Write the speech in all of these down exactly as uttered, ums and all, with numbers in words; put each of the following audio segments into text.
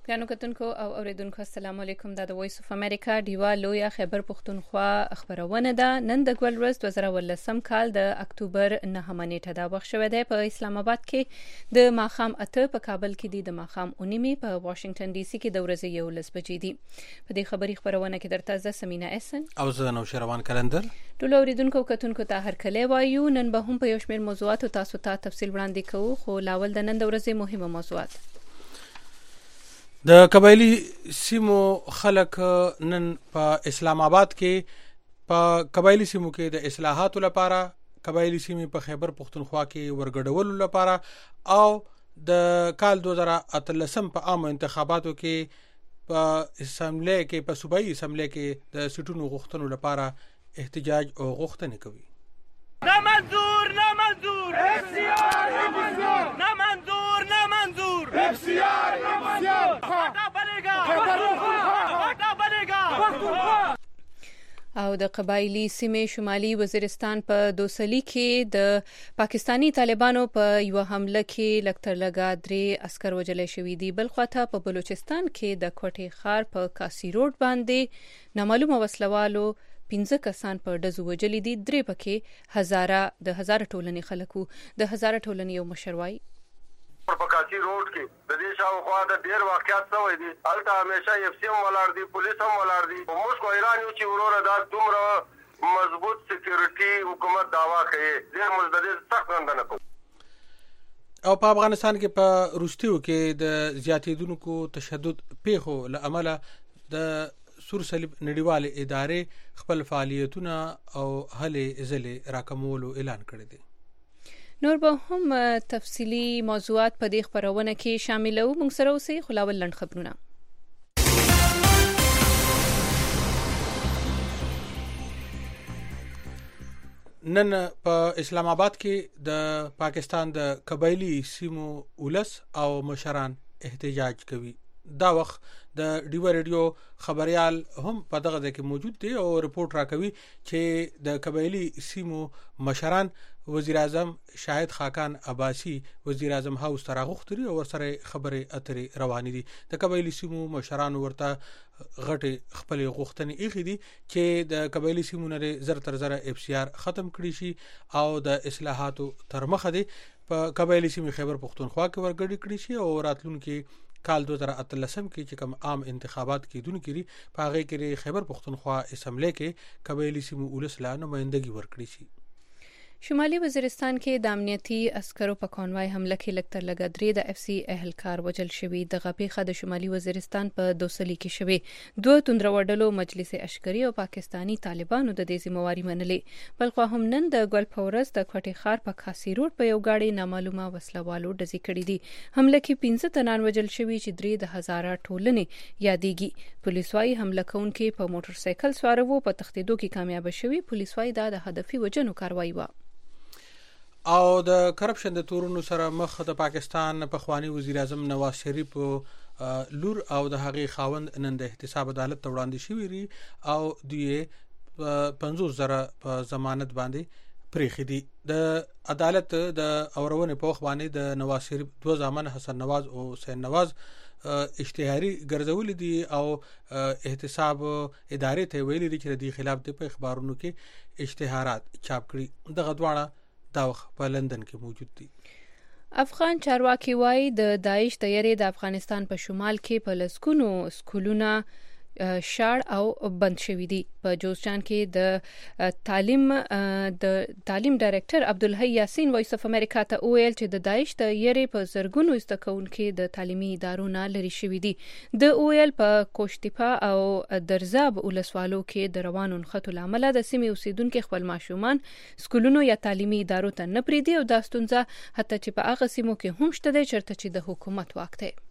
ګرانو کتونکو او اوریدونکو السلام علیکم. دا د وایس اف امریکا ډیوا لویا خیبر پښتونخوا خبرونه ده. نن د ګول ورځ دوه زره ولسم کال د اکتوبر نهمه نیټه دا وخت شوی دی. په اسلام آباد کې د ماخام اته، په کابل کې دی د ماخام اونیمه، په واشنگټن ډي سي کې د ورځې یو لس بجې دي. په دې خبري خبرونه کې درته زه سمینا احسن او زه نو شروان کلندر ټول اوریدونکو کتونکو ته هر کله وایو. نن به هم په یو شمېر موضوعات تاسو ته تفصیل وړاندې کوو، خو لاول د نن د ورځې مهمه موضوعات. د قبایلی سیمو خلک نن په اسلام آباد کې په قبایلی سیمو کې د اصلاحاتو لپاره، قبایلی سیمې په خیبر پښتونخوا کې ورګډولو لپاره او د کال دوه زره اتلسم په عام انتخاباتو کې په اسمبلی کې په صوبایي اسمبلی کې د سیټونو غوښتنو لپاره احتجاج او غوښتنې کوي. نه منظور نه منظور اف سی آر نه منظور نه منظور نه منظور اف سی آر نه منظور خطا بنੇਗਾ خطا بنेगा. او د قبایلی سیمې شمالي وزیرستان په دوسلی کې د پاکستانی طالبانو په یو حمله کې لکتر لگا درې عسكر وجل شوی دي. بل خواته په بلوچستان کې د کوټي خار په کاسی روډ باندې نامعلومه وسلوالو پنځه کسان په ډزو وجلې دي. درې پکې هزاره د هزاره ټولنې خلکو د هزاره ټولنې یو مشروي په کاسی روډ کې د دې شاوخوا د ډیر واقعیت شوی دي. البته همیشه اف سی ام ولر دي، پولیس هم ولر دي. موږ کو ایران یو چې وروره دا دومره مضبوط سکیورټي حکومت داوا کوي، ډیر مزدد سخت غندنه کوي. او په افغانستان کې په روسیو کې د زیاتېدونکو تشدد پیښو له امله د سور صلیب نړیواله ادارې خپل فعالیتونه او هلې ځلې راکمولو اعلان کړی دی. نور به هم تفصیلی موضوعات په دې خبرونه کې شامل وو. موږ سره اوسئ، خو لاول لنډ خبرونه. نن په اسلام آباد کې د پاکستان د قبایلی سیمو ولس او مشران احتجاج کوي. دا وخت د ډیوا ریډیو خبريال هم په دغه ځای کې موجود دي او رپورت راکوي چې د قبایلی سیمو مشران وزیر اعظم شاهد خاقان عباسی وزیر اعظم هاوس ته راغوښتي او ورسره خبرې اترې روانې دي. د قبایلی سیمو مشران ورته غټي خپل غوښتنې ایخي دي چې د قبایلی سیمو نه زر تر زر اف سی آر ختم کړي شي او د اصلاحاتو تر مخه دي په قبایلی سیمو خیبر پښتونخوا کې ورګډي کړي شي او راتلونکي کال دوه زره اتلسم کې چې کوم عام انتخابات کېدونکي دي په هغه کې خیبر پښتونخوا اسمبلی کې قبایلی سیمو ولس لا نمائندګي ورکړي شي. شمالي وزیرستان کې د امنیتي عسکرو په کانوای حمله کې لکتر لگا درې د اف سی اهلکار وجل شوی. د غپیخه د شمالي وزیرستان په دوسلی کې شوی. دوه توندروړلو مجلس عسکري او پاکستانی طالبانو د دې ذمہواری منلې. بل خو هم نن د ګل فورس د کوټي خار په کاسی روډ په یو گاډي نامعلومه وسلوالو ډزې کړې دي. حمله کې پنځه تنان وجل شوی چې درې د هزاره ټولنې یادېږي. پولیس وايي حمله کوونکي په موټر سایکل سوار وو، په تښتېدو کې کامیاب شوی. پولیس وايي دا د هدفي وجنو کاروایی و. او د کرپشن د تورونو سره مخ د پاکستان په خوانی وزیر اعظم نواز شریف لور او د هغې خاوند نن د احتساب عدالت ته وړاندې شوی او دوی پنځوس زره په ضمانت باندې پریښي دي. د عدالت د اورونې په وخت باندې د نواز شریف دوه زامن حسن نواز او حسین نواز اشتهاري ګرځول دي او احتساب ادارې ته ویلي دي چې د دې خلاف د اخبارونو کې اشتهارات چاپ کړي. دغه دواړه دا وخت په لندن کې موجود دي. افغان چارواکي وايي د داعش د یری د افغانستان په شمال کې په لسکونو سکولونه شاړ او بند شوی دي. په جوزجان کې د تعلیم د تعلیم ډایریکټر عبدالحی یاسین وایس اف امریکا ته وویل چې د داعش د یری په زرګونو استکونکو د تعلیمي ادارو نه لري شوی دي. د اویل په کوشتپا او درزاب ولسوالو کې د روانو نښتو لامل د سیمې اوسیدونکو خپل ماشومان سکولونو یا تعلیمي ادارو ته نه پریدي او دا ستونزه حتی چې په هغه سیمو کې هم شته د چرته چې د حکومت واک دی.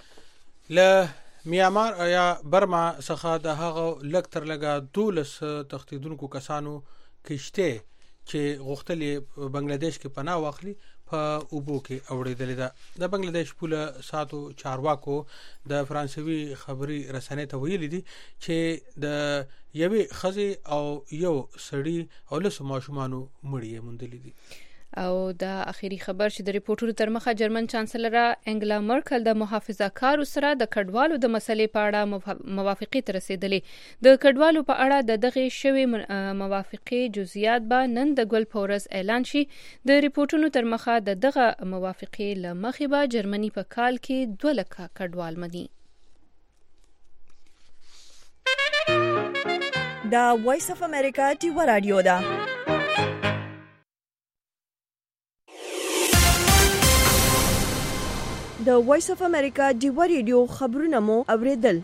له میامار یا برما څخه د هغه لکتر لگا دولس تښتیدونکو کسانو کشته چې غوښتلې بنگلاديش کې پناه واخلي په اوبو کې اوړېدلې ده. د بنگلاديش پوله ساتو چارواکو د فرانسوي خبري رسنۍ ته ویلي دي چې د یوې ښځې او یو سړي او لس ماشومانو مړي موندلې دي. او د اخیری خبر چې د ریپورتونو تر مخه جرمن چانسلر انګلا مرکل د محافظه کارو سره د کډوالو د مسلې په اړه موافقه تر رسیدلې د کډوالو په اړه د دغه شوی موافقه جزئیات به نن د ګل پورس اعلان شي د ریپورتونو تر مخه د دغه موافقه لمخې به جرمني په کال کې دوه لکه کډوال مني. دا وایس اف امریکا ټیوا رادیو دا د وایس اف امریکا ډیوا ریډیو خبرونه مو اوریدل.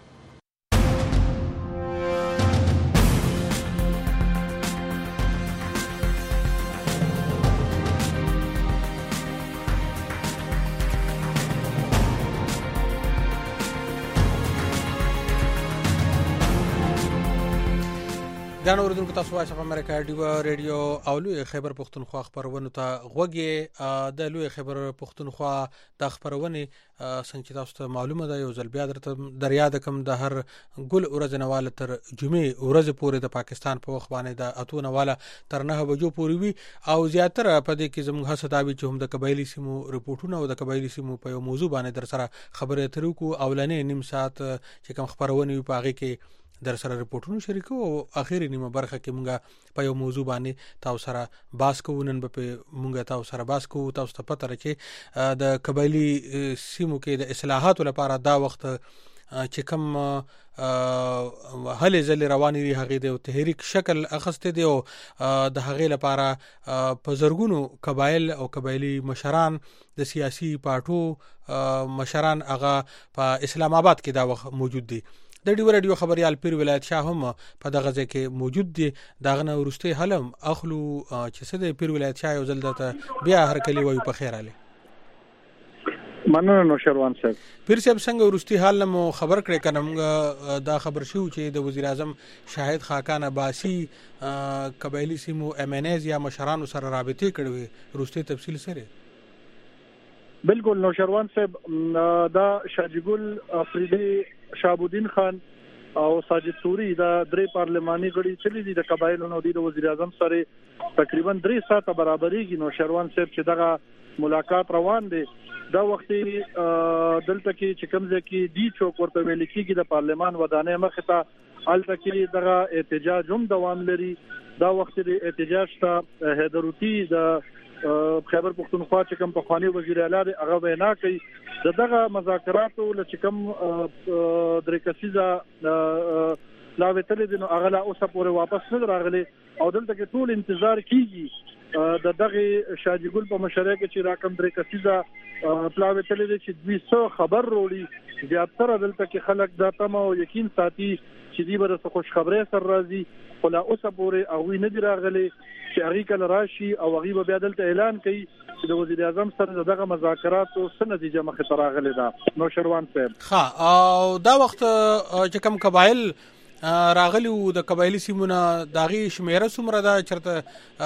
ګران اوریدونکو تاسو وایس اف امریکا ډیوا ریډیو او لوی خیبر پښتونخوا خبرونه ته غوږی د لوی خیبر پښتونخوا د خبرونه څنګه تاسو ته معلومه ده یو ځل بیا درته دریا د کم د هر ګل ورځ نواله تر جمعې ورځ پورې د پاکستان په وخت باندې د اتو نواله تر نه بجو پورې وي او زیاتره په دې کې زموږ هڅه دا وي چې هم د قبایلی سیمو ریپورتونه او د قبایلی سیمو په یو موضوع باندې در سره خبرې اترې کو اولنې نیم ساعت چې کوم خبرونه وي په هغه کې در سره ریپورتونو شریکو او اخیری نیمه برخه کې مونږه په یو موضوع باندې تاسو سره باس کوو. نن به مونږه تاسو سره باس کوو. تاسو ته پته راکې د قبایلی سیمو کې د اصلاحاتو لپاره دا وخت چې کوم هلې ځلې روانې دي هغې د تحریک شکل اخیستی دی او د هغې لپاره په زرګونو قبایل او قبایلي مشران د سیاسي پارټو مشران هغه په اسلام آباد کې دا وخت موجود دي. د ډیو رادیو خبريال پیر ولایت شاه هم په دغه ځای کې موجود دي. دغه نه ورسته حلم اخلو چې څه د پیر ولایت شاه یو ځل دته بیا هر کلی وایو په خیر علي مننه نو شروان صاحب. پیر صاحب څنګه ورسته حال مو خبر کړی کنه دا خبر شو چې د وزیر اعظم شاهد خاقان عباسی قبایلی سیمو امنیز یا مشرانو سره رابطه کړې ورسته تفصیل سره بالکل نو شروان صاحب دا شاجګل افریدی شابودین خان او ساجد سوری دا درې پارلماني غړي چلی دي د قبایلو نو د وزیر اعظم سره تقریبا درې ساعته برابرېږي. نو شروان صاحب چې دغه ملاقات روان دي دا وخت دلته کې چې کوم ځای کې دی چوک ورته ویل کېږي د پارلمان ودانې مخ ته الته کې دغه احتجاج هم دوام لري. دا وخت د احتجاج ته حیدروتی د خیبر پښتونخوا چې کوم په خواني وزیر اعلی هغه وینا کوي د دغه مذاکراتو چې کوم درې کسیزه لا وتل دي نو هغه لا اوسه پورې واپس نه راغلي او دلته کې ټول انتظار کیږي د دغه شاجګل په مشره کې چې راکم درې کسیزه پلاوي تل دي چې دوی څو خبر وروړي زیاتره دلته کې خلک دا تم او یقین ساتي چې دی به څه خوش خبره سر راځي خو لا اوسه پورې هغه نه دی راغلي چې هغه کله راشي او هغه بیا دلته اعلان کوي چې د وزیر اعظم سره دغه مذاکرات او څه نتیجه مخې ته راغلي ده. نو شروان صاحب ها او دا وخت چې کوم قبایل راغلی او د قبایلی سیمونه داغي شمیره سمره دا چرته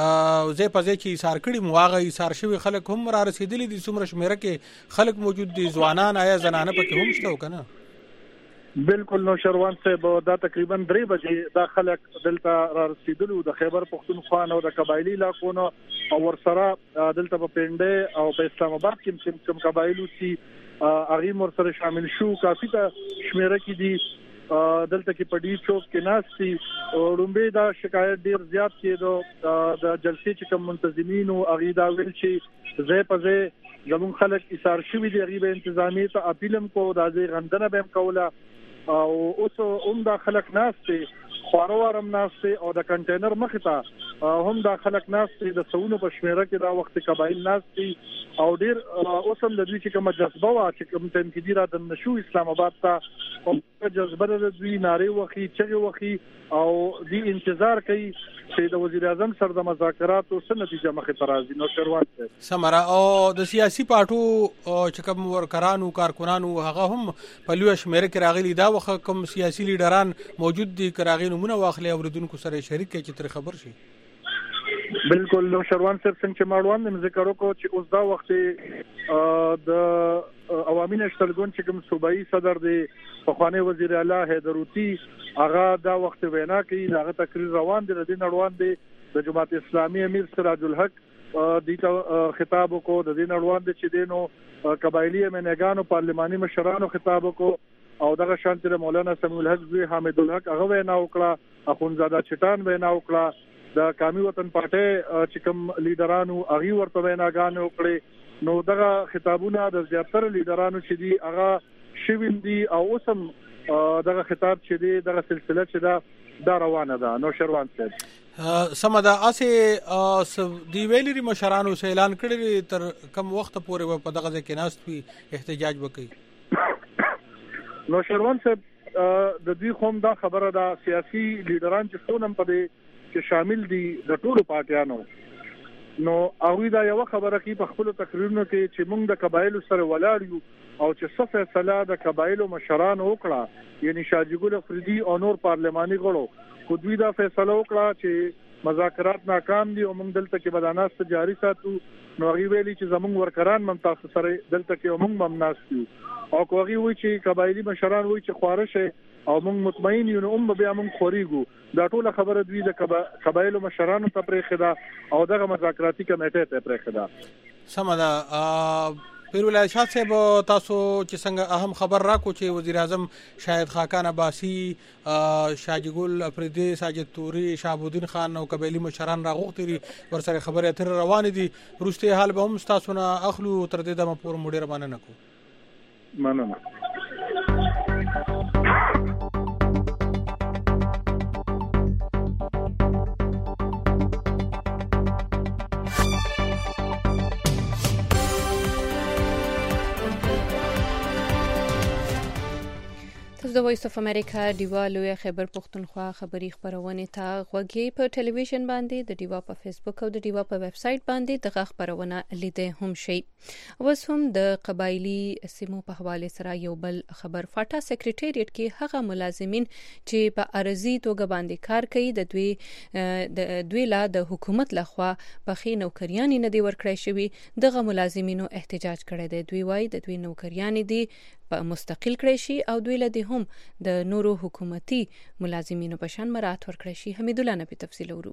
زې پځې چې ایثار کړي مواغه ایثار شوی خلک هم را رسیدلی دي سمره شمیره کې خلک موجود دي ځوانان آیا زنانه پکې هم شته وکنه. بالکل نو شروان صاحب دا تقریبا درې بجې دا خلک دلته را رسیدلو د خیبر پښتونخوا او د قبایلی علاقو او ورسره دلته په پنده او په اسلام آباد کې کوم قبایلو سي هغه مر سره شامل شو کافي ته شمیره کې دي دلته کې پډی چوک کې ناشتي رومبه دا شکایت ډیر زیات کېدو د جلسې چې کوم منتظمین او هغه دا ویل چې زې پځې زمون خلک ایثار شوی دی غیبه انتظامی ته اپیلم کو د ازي غندنه بهم کوله او اوس هم دا خلک ناشته خوروارم ناشته او د کنټینر مخ ته هم دا خلک ناشته د سونو په شمیره کې دا وخت قبایل ناشته او ډیر اوس هم د دې چې کوم جذبه وا چې کوم تنقیدی را د نشو اسلام آباد ته او جذبه د دوی ناری وخی چې وخی او دی انتظار کوي چې د وزیر اعظم سره د مذاکرات او څه نتیجه مخې ته راځي. نو شروعات ده سمرا او د سیاسي پارټو چې کوم ورکرانو کارکونانو هغه هم په لوی شمیره کې راغلي دا وخت کوم سیاسي لیډران موجود دي کراغي نمونه واخلي اوردونکو سره شریک کې چې تر خبر شي. بالکل نو شروان صاحب څنګه ماړوان د ذکر وکړو چې اوس دا وخت د عوامي نشتلګون چې کوم صوبایي صدر دی په خواني وزیر اعلی حیدروتی هغه دا وخت وینا کوي هغه تقریر روان دي د نړوان دي د جماعت اسلامي امیر سراج الحق د خطاب کو د دین اړوند چې دینو قبایلی منګانو پارلماني مشرانو خطاب کو او دغه شانتي مولانا سمیع الحق زوی حامد الحق هغه وینا وکړه اخونزاده چټان وینا وکړه د قومي وطن پارټي چې کوم لیډرانو هغه ورته ویناګان وکړي نو دغه خطابونه د زیاتره لیډرانو چې دی هغه شوین دي او اوسم دغه خطاب چې دی دغه سلسله چې دا دا روانه ده نو شروان صاحب سمدا اسه دی ویلری مشرانو اعلان کړی تر کم وخت پورې په دغه کې ناستوي احتجاج وکړي نو شروان صاحب د دې قوم دا خبره ده سیاسي لیډران چې څونم په دې چې شامل دي د ټولو پارټیانو نو هغه دا یو خبره کې په خپل تقریرونو کې چې موږ د قبایلو سره ولاړ یو او چې څه فیصله د قبایلو مشران وکړه یعنی شاجګل افریدي او نور پارلماني غړو خو دوی دا فیصله وکړه چې مذاکرات ناکام دي او موږ دلته کې بداناست جاری ساتو نو هغه ویلي چې زموږ ورکران مم تاسو سره دلته کې موږ مم ناستو او کوغي وی چې قبایلی مشران وی چې خوارشه او موږ مطمئن یو نو هم بیا موږ خوريګو دا ټول خبره دوی د قبایلو مشرانو ته پرې خدا او دغه مذاکراتي کمیټه ته پرې خدا سمدا پیرولای شاه صاحب تاسو چې څنګه اهم خبر راکو چې وزیر اعظم شاهد خاقان عباسی شاجګل افریدي ساجد توري شهابالدین خان او قبایلی مشران راغوختري ورسره خبره اتر روان دي روسته حال به هم تاسو نه اخلو تر دې د مپور مډیر باندې نکو مننه د وایس اف امریکا دیوا لوی خبر پښتونخوا خبری خبرونه ته غوږی په ټلویزیون باندې د دیوا په فیسبوک او د دیوا په ویب سټ باندې دغه خبرونه لیدې هم شي اوس هم د قبایلی سیمو په حواله سره یو بل خبر فاټا سیکریټریټ کې هغه ملازمین چې په ارزي توګه باندې کار کوي د دوی د دوی لا د حکومت لخوا په خې نوکریان نه دی ورکړی شوی دغه ملازمینو احتجاج کړی دی دوی وایي د دوی نوکریان دي په مستقل کړی شي او دوی له دې هم د نورو حکومتي ملازمینو په شان مراد ورکړی شي حمید الله نه په تفصیل ورو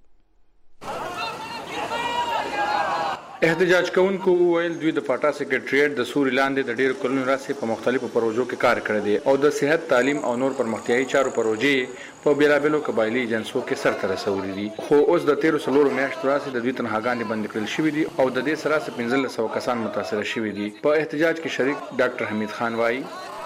احتجاج کوونکو ویل دوی د فاټا سیکریټریټ د سوري لاندې د ډېر کلونو راځي په مختلفو پروژو کې کار کړی دی او د صحت تعلیم او نور پرمختیايي چارو پروژې په بیلابلو قبایلی ایجنسو کې سرته رسولي دي خو اوس د تیرو سلورو میاشتو راځي د دوی تنهاګانې بند کړل شوې دي او د دې سره څه پنځه سوه کسان متاثر شوي دي په احتجاج کې شریک ډاکټر حمید خان وایي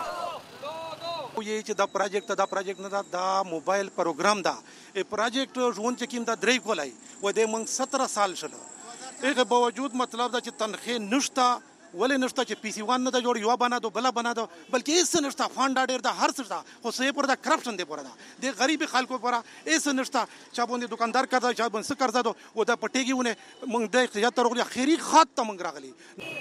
یہ چې دا پروجیکټ دا پروجیکټ نه دا دا موبایل پروګرام دا ای پروجیکټ ژوند چې کیم دا درې کولای و دې موږ ستره سال شله هغه باوجود مطلب دا چې تنخې نشتا ولې نشتا چې پی سی وان نه دا جوړ یو بنا دو بلا بنا دو بلکې اس نشتا فاند ډېر دا هر څه دا خو سې پر دا کرپشن دی پر دا د غریب خلکو پر اس نشتا چا باندې دکاندار کړه چا باندې څه کړه دو و دا پټېږيونه موږ د احتجاج تر غوړي خيري خاط ته موږ راغلي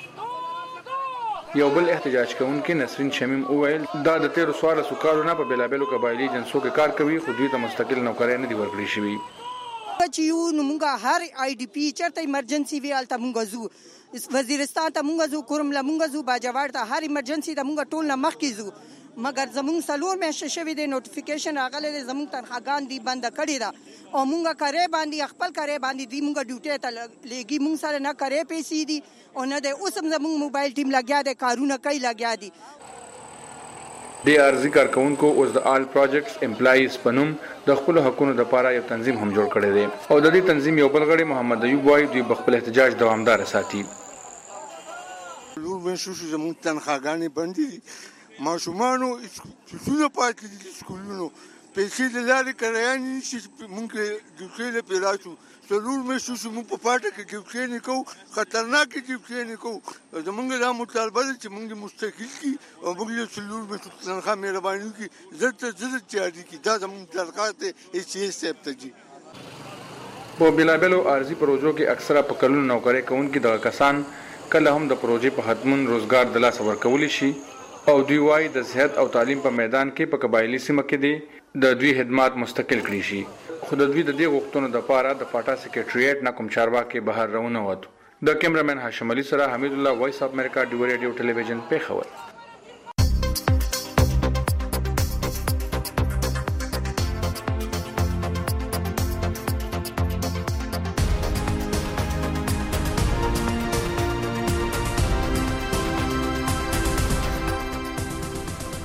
یو بل احتجاج کوونکي نسرین شمیم اویل دا د تیرو سوال سوکارو نه په بیلابلو قبایلی جنسو کې کار کوي خو دوی ته مستقل نوکرۍ نه دی ورکړی شوی چې یو نو موږ هر آی ډی پی چرته ایمرجنسي ویل ته موږ زو وزیرستان ته موږ زو کوم لا موږ زو باجوړ ته هر ایمرجنسي ته موږ ټول نه مخ کې زو مګر زموږ سلور مې شوي د نوټیفیکیشن راغله زموږ تنخواګان دی بند کړی دا او موږ کرے باندې خپل کرے باندې دی موږ ډیوټي ته لګي موږ سره نه کرے پیسې دي او نه د اوسم زموږ موبایل ټیم لګیا دی کارونه کوي لګیا دي د ارزي کارکونکو اوس د آل پروجیکټس امپلایز پنوم د خپل حقوقو لپاره یو تنظیم هم جوړ کړی دی او د دې تنظیم یو بل غړي محمد ایوب وایي دوی خپل احتجاج دوامدار ساتي لور به شو شو زموږ تنخواګانې بندي ماشومانو څه پاتې دي سکولونو پیسې د لارې کړایانې نشي مونږ ډیوټي له پیراشو ضرور مې شو شو مونږ په پاټه کې ډیوټي نه کوو خطرناک ډیوټي نه کوو زمونږ دا مطالبه ده چې مونږ مستقل کی او موږ له ضرور مې تنخوا مهرباني کی زړه زړه چاري کی دا زمونږ درخواست دی چې سیب ته جی په بیلابلو ارزي پروژو کې اکثره په کلونو نوکرۍ کوونکي دغه کسان کله هم د پروژې په حتمن روزګار د لاس ورکولی شي او دوی وايي د صحت او تعلیم په میدان کې په قبایلی سیمه کې دي د دوی خدمات مستقل کړي شي خو د دوی د دې غوښتنو د پاره د فاټا سیکریټریټ نه کوم چارواکي بهر روانه وته د کیمرامین هاشم علي سره حمید الله وایس اف امریکا ډیو ریډیو ټلویزیون پیښور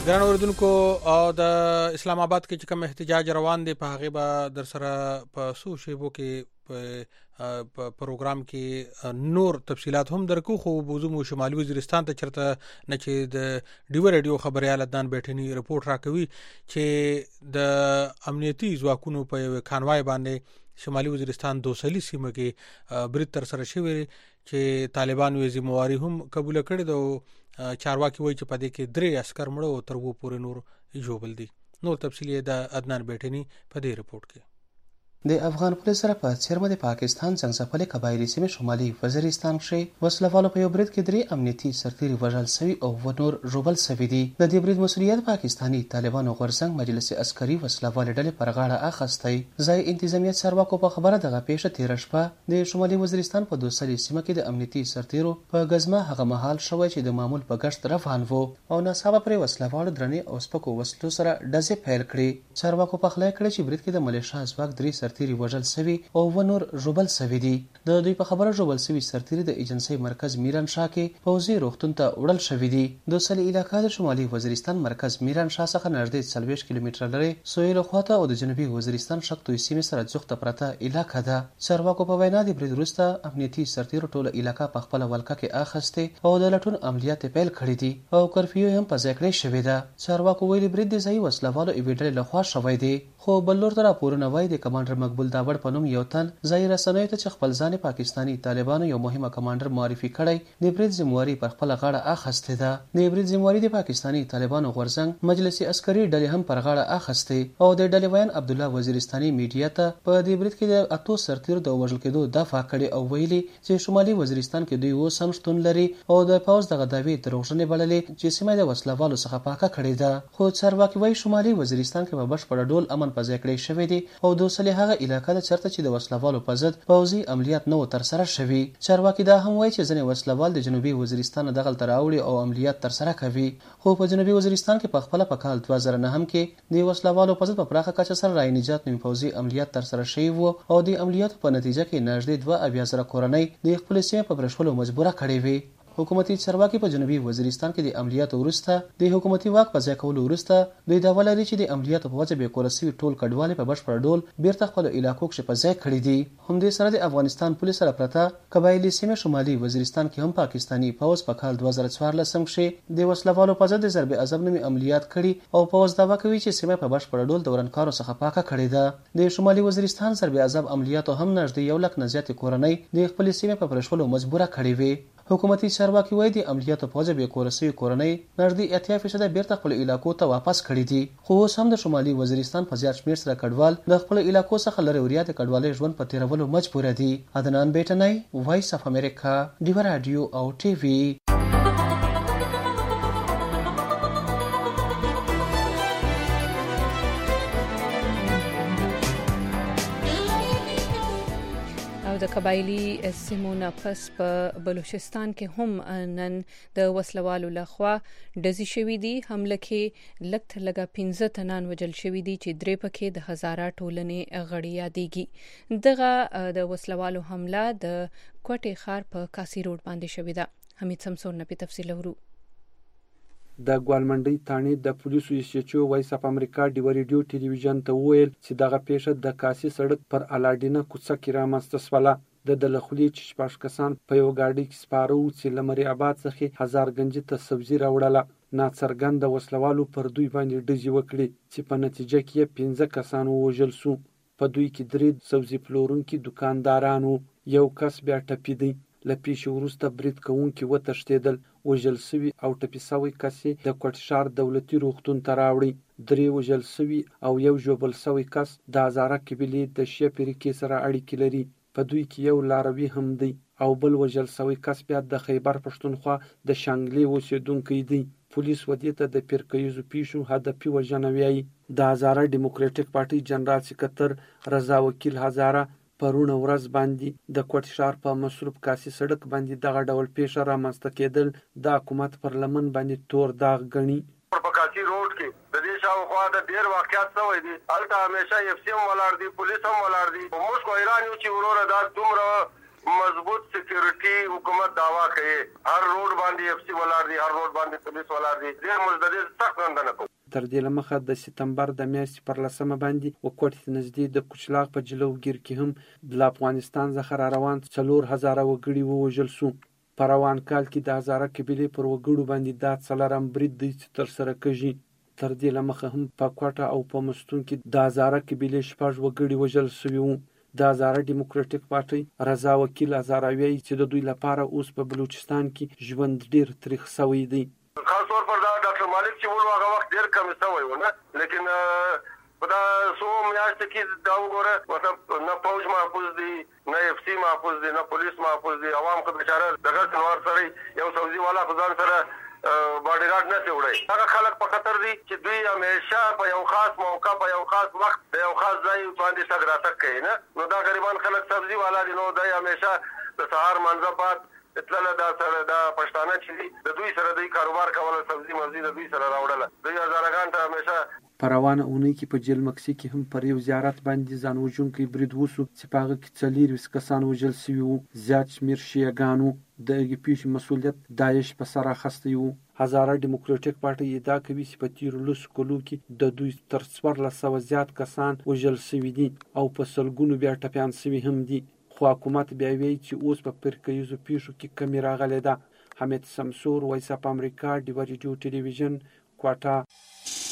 ګران اوریدونکو او د اسلام آباد کې چې کوم احتجاج روان دی په هغه به در سره په سو شیبو کې په پروګرام کې نور تفصيلات هم درکو خو بوزو شمالي وزیرستان ته چرته نه چې د ډیو رادیو خبريال عدنان بیٹنی رپورت راکوي چې د امنیتي ځواکونو په کانوای باندې شمالي وزیرستان دوسلی سیمه کې برید تر سره شوی چې طالبان وی ذمہواری هم قبول کړي دو چارواکي وایي چې په دې کې درې عسكر مړه او تر وو پورې نور جوړل دي. نور تفصیل د عدنان بیٹنی په دې رپورت کې. د افغان پولیس سره په څیرمه د پاکستان څنګه قبایلی سیمه شمالي وزیرستان کې وسلوالو په یو برید کې درې امنیتي سرتیري وژل شوي او ونور روبل شوي دي. د دې برید مسؤلیت پاکستانی طالبانو غورځنګ مجلس عسکري وسلوال ډلې پر غاړه اخیستی. ځای انتظامیت چارواکو په خبره دغه پیښه تیر شپه د شمالي وزیرستان په دوسلی سیمه کې د امنیتي سرتیرو په غزمه هغه مهال شوی چې د معمول په گشت روان وو او ناڅاپه پر وسلوال درنې او سپکو وسلو سره ډزې پیل کړې. چارواکو په خلای کړ چې برید کې د ملیشیا ځواک درې سرتیري وژل شوي او ونور روبل شوي دي. د دوی په خبره روبل شوي سرتیري د ایجنسۍ مرکز میران شاه کې پوځي روغتون ته وړل شوي دي. دوسلی علاقه د شمالي وزیرستان مرکز میران شاه څخه نږدې څلوېښت کیلومتره لري سویل خواته او د جنوبي وزیرستان شقتوي سیمې سره جوخته پرته علاقه ده. چارواکو په وینا د برید وروسته امنیتي سرتیرو ټوله علاقه په خپل ولکه کې اخیسته او د لټون عملیات پیل کړي دي او کرفیو هم په ځای کړی شوی ده. چارواکو ویلي برید د ځای وسلوالو ایویډل لخوا شوی دی خو بل لور ته راپورونه وایي د کمانډر مقبول داوړ په نوم یو تن ځای رسنیو ته چې خپل ځان پاکستانی طالبانو یو مهمه کمانډر معرفي کړی د برید ذمہواری پر خپل غاړه اخیسته ده. د برید ذمہواری د پاکستانی طالبانو غورځنګ مجلس عسکري ډلې هم پر غاړه اخیسته او د ډلې وین عبد الله وزیرستاني میډیا ته په دې برید کې د اتو سرتیرو د وژل کېدو دفاع کړي او ویلي چې شمالي وزیرستان کې دوی اوس هم شتون لري او د پوز دغه داوی دروغجنې بللې چې سیمه د وسلوالو څخه پاکه کړې ده. خو چارواکي وایي شمالي وزیرستان کې په بشپړ ډول امن په ځای کړی شوی دی او دوسلی هغه علاقه ده چرته چې د وسلوالو په ضد پوځي عملیات نو تر سره شوي. چارواکي دا هم وایي چې ځینې وسلوال د جنوبي وزیرستان دغه تر راوړي او عملیات تر سره کوي خو په جنوبي وزیرستان کې په خپل په کال دوه زره نه هم کې د وسلوالو په ضد په پراخه کچه سره راي نجات نوم پوځي عملیات تر سره شوي وو او د عملیاتو په نتیجه کې نږدې دوه اویا زره کورنۍ د خپل سیمې په برښولو مجبوره کړې وي. حکومتي چارواکي په جنوبي وزیرستان کې د عملیاتو وروسته د حکومتي واک په ځای کولو وروسته دوی دا ولري چې د عملیاتو په وجه به کورسي ټول کډوالې په بشپړ ډول بیرته خپل علاقو کې په ځای کړی دي. هم د سره د افغانستان پولیس سره پرته قبایلی سیمه شمالي وزیرستان کې هم پاکستانی پوځ په کال دوه زره څوارلس کې د وسلوالو په ضد ضرب عذاب نومي عملیات کړي او پوځ دعوا کوي چې سیمه په بشپړ ډول د ورانکارو څخه پاکه کړې ده. د شمالي وزیرستان ضرب عذاب عملیاتو هم نږدې یو لک نه زیاتې کورنۍ د خپل سیمه په پرشولو مجبوره کړې وي. حکومتي چارواکي وایي د عملیاتو په وجه به کورسي کورنۍ نږدې اتیا فیصد بیرته خپل علاقو ته واپس کړي دي خو اوس هم د شمالي وزیرستان په زیات شمېر سره کډوال د خپل علاقو څخه لرې وریا د کډوالۍ ژوند په تیرولو مجبور دي. عدنان بیٹنی وایس اف امریکا ډیو رادیو او ټي وي. د قبایلی سیمونه پس په بلوچستان کې هم نن د وسلوالو لخوا ډزې شوې دي. حمله کې لکه لګا پنځه تنان وجل شوې دي چې درې پکې د هزاره ټولنې غړي یادېږي. دغه د وسلوالو حمله د کوټې ښار په کاسي روډ باندې شوې ده. حمید سمسور نه په تفصیل ورو. د ګوالمنډۍ تانې د پولیسو ایس ایچ او وایس اف امریکا ډیو ریډیو ټلویزیون ته وویل چې دغه پیښه د کاسي سړک پر الاډینه کوڅه کې رامنځته شوله. د دلخولي چې شپږ کسان په یو ګاډي کې سپاره وو چې له مرې آباد څخه هزارګنج ته سبزي راوړله. ناڅرګنده وسلوالو پر دوی باندې ډزې وکړې چې په نتیجه کې پنځه کسان ووژل شو. په دوی کې درې سبزي پلورونکي دکانداران وو. یو کس بیا ټپي دی. له پیښې وروسته برید کوونکي وتښتېدل. وژل سوي او ټپي سوی کس د کوټشار دولتي روغتون ته راوړي. درې وژل سوي او یو ژوبل سوی کس د هزاره قبیلې د شیعه فرقې سره اړیکې لري. په دوی کې یو لاروي هم دی او بل وژل سوی کس بیا د خیبر پښتونخوا د شانګلې اوسېدونکی دی. پولیس ودې ته د فرقیزو پیښو هدفي وژنه وایي. د هزاره ډیموکراټیک پارټي جنرال سکرتر رضا وکیل هزاره پرونه ورځ باندې د کوټشار په مصروف کاسي سړک باندې دغه ډول پیښه رامنځته کېدل د حکومت پر لمن باندې تور داغ ګڼي. په کاسي روډ کې د دې شاوخوا د ډېر واقعیت شوی دي. هلته همیشه اف سی هم ولاړ دي، پولیس هم ولاړ دي. موږ خو حیران یو چې وروره دا دومره مضبوط سکیورټي حکومت داوا کوي هر روډ باندې اف سی ولار دي هر روډ باندې پولیس ولار دي ډېر مزدد سخت غندنه کوي. تر دې لمخه د سپتمبر د میاشتې پر لسمه باندې وکوټ نږدې د کوچلاغ په جلوګیر کې هم د افغانستان څخه را روان څلور هزاره وګړي ووژل شو. په روان کال کې د هزاره قبیلې پر وګړو باندې دا څلورم برید دی چې ترسره کېږي. تر دې لمخه هم په کوټه او په مستون کې د هزاره قبیلې شپږ وګړي وژل شوي وو. د هزاره ډیموکراټیک پارټۍ رضا وکیل هزاروي چې د دوی لپاره اوس په بلوچستان کې ژوند ډیر تریخ شوی دی. خاص طور پر دا ډاکټر مالک چې ول هغه وخت ډیر کم شوی و نه لیکن په دا سو میاشت کې دا وګوره مطلب نه فوج محفوظ دي نه اف سی محفوظ دي نه پولیس محفوظ دي عوام کو بیچاره دغه سنوار سره یو سعودي والا خدان سره باډي ګارد نه وړي هغه خلک په خطر دي چې دوی همیشه په یو خاص موقع په یو خاص وخت په یو خاص ځای باندې تګ راتګ کوي نه نو دا غریبان خلک سبزي والا دي نو دا همیشه د سهار منځه بعد اطلاع دا سره دا پښتانه چې د دوی سره د کاروبار کول سبزي مزي د دوی سره راوړل دوی هزارګان ته همیشه په روانه اونۍ کې په جیل مکسي کې هم پر یو زیارت باندې ځان وژونکی برید وشو چې په هغه کې څلورویشت کسان وژل شوي وو. زیات شمېر شیعهګانو د هغې پیښې مسؤلیت داعش په سر اخیستی وو. هزاره ډیموکراټیک پارټۍ ادعا کوي چې په تېرو لسو کلو کې د دوی تر څوارلس سوه زیات کسان وژل شوي دي او په سلګونو بیا ټپیان شوي هم دي. خو حکومت بیا وایي چې اوس په فرقیزو پیښو کې کمي راغلې ده. حمید سمسور، وایس اف امریکا، ډیوه ریډیو ټلویزیون، کوټه.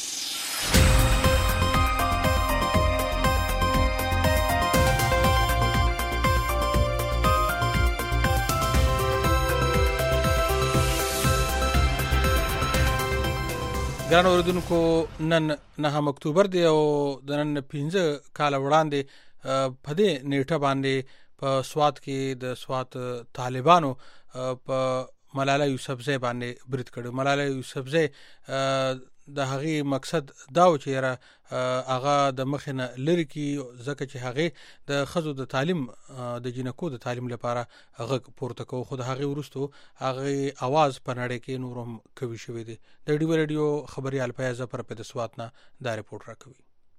ګران اوریدونکو نن نهم اکتوبر دی او د نن پنځه کال وړاندې په دې نیټه باندې په سوات کې د سوات طالبانو په ملاله یوسفزۍ باندې برید کړو. ملاله یوسفزۍ د هغې مقصد دا و چې یاره هغه د مخې نه لرې کړي ځکه چې هغې د ښځو د تعلیم د جینکو د تعلیم لپاره غږ پورته کوو خو د هغې وروستو هغې اواز په نړۍ کې نور هم قوي شوی دی. د ډیوه ریډیو خبریال فیاض ظفر په د سوات نه دا رپورټ راکوي.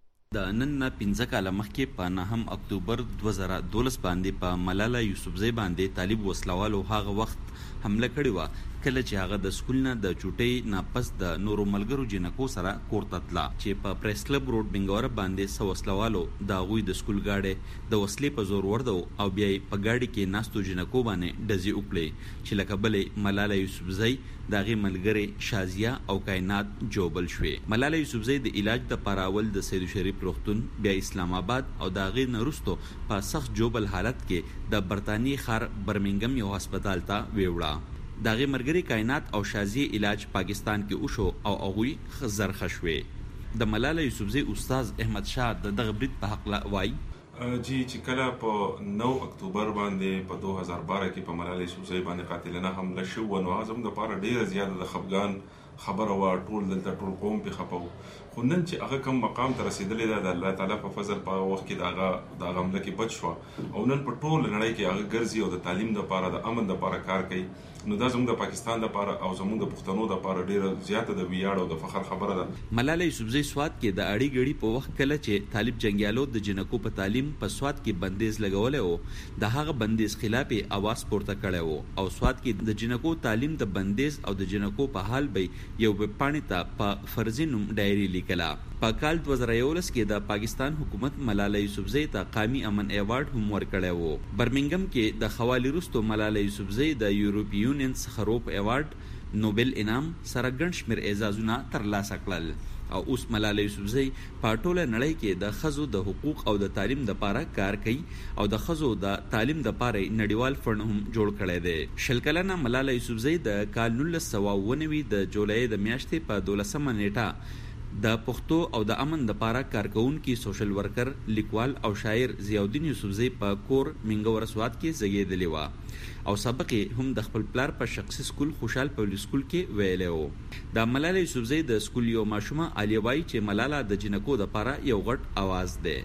د نن نه پنځه کاله مخکې په نهم اکتوبر دوه زره دولس باندې په ملاله یوسفزۍ باندې طالب وسلوالو هغه وخت حمله کړې وه کله چې هغه د سکول نه د چوټۍ نه پس د نورو ملګرو جنکو سره کور ته تله چې په پریس کلب روډ بنګوره باندې څه وسلوالو د هغوی د سکول ګاډۍ د وسلې په زور وردو او بیا یې په ګاډي کې ناستو جنکو باندې ډزې وکړې چې لکه بلې ملاله یوسفزۍ د هغې ملګرې شازیه او کائنات جوبل شوې. ملاله یوسفزۍ د علاج دپاره اول د سید شریف روغتون بیا اسلام آباد او د هغې نه وروستو په سخت جوبل حالت کې د برطانیې ښار برمنګم یو هسپتال ته ویوړه. د هغې ملګرې کائنات او شازیې علاج پاکستان کې وشو او هغوی زرخه شوې. د ملاله یوسفزۍ استاذ احمد شاه د دغه برید په هکله وایي جی چې کله په نو اکتوبر باندې په دوه هزار بارہ کې په ملاله یوسفزۍ باندې قاتلانه حمله شو نو هغه زموږ دپاره ډېره زیاته د خفګان خبره وه. ټول دلته ټول قوم پې خفه و خو نن چې هغه کم مقام ته رسېدلې ده د الله تعالی په فضل په هغه وخت کې د هغه د هغه حمله کې بچ شوه او نن په ټول نړۍ کې هغه ګرځي او د تعلیم دپاره د امن دپاره کار کوي. نو دا زموږ د پاکستان دپاره او زموږ د پښتنو دپاره ډېره زیاته د ویاړ او د فخر خبره ده. ملاله یوسفزۍ سوات کې د اړې ګړې په وخت کله چې طالب جنګیالو د جنکو په تعلیم په سوات کې بندیز لګولی و د هغه بندیز خلاف یې اواز پورته کړی و او سوات کې د جنکو تعلیم د بندیز او د جنکو په حال به یو ویبپاڼې ته په فرضي نوم ډایري لیکله. په کال دوه زره یولس کې د پاکستان حکومت ملاله یوسفزۍ ته قامي امن ایوارډ هم ورکړی و. برمنګم کې د خوالي وروستو ملاله یوسفزۍ د یورپي یونین څخه روپ ایوارډ، نوبل انعام سره ګڼ شمېر اعزازونه ترلاسه کړل او اوس ملاله یوسفزۍ په ټوله نړۍ کې د ښځو د حقوق او د تعلیم دپاره کار کوي او د ښځو د تعلیم دپاره نړیوال فنډ هم جوړ کړی دی. شل کلنه ملاله یوسفزۍ د کال نولس سوه اوه نوي د جولای د میاشتې په دولسمه نیټه د پښتو او د امن دپاره کارکوونکي سوشل ورکر، لیکوال او شاعر ضیاءالدین یوسفزۍ په کور منګوره سوات کې زیږېدلې وه او سبق یې هم د خپل پلار په شخصي سکول خوشحال پبلیک سکول کې ویلی و. د ملاله یوسفزۍ د سکول یو ماشومه عالیه وایي چې ملاله د جنکو دپاره یو غټ اواز دی.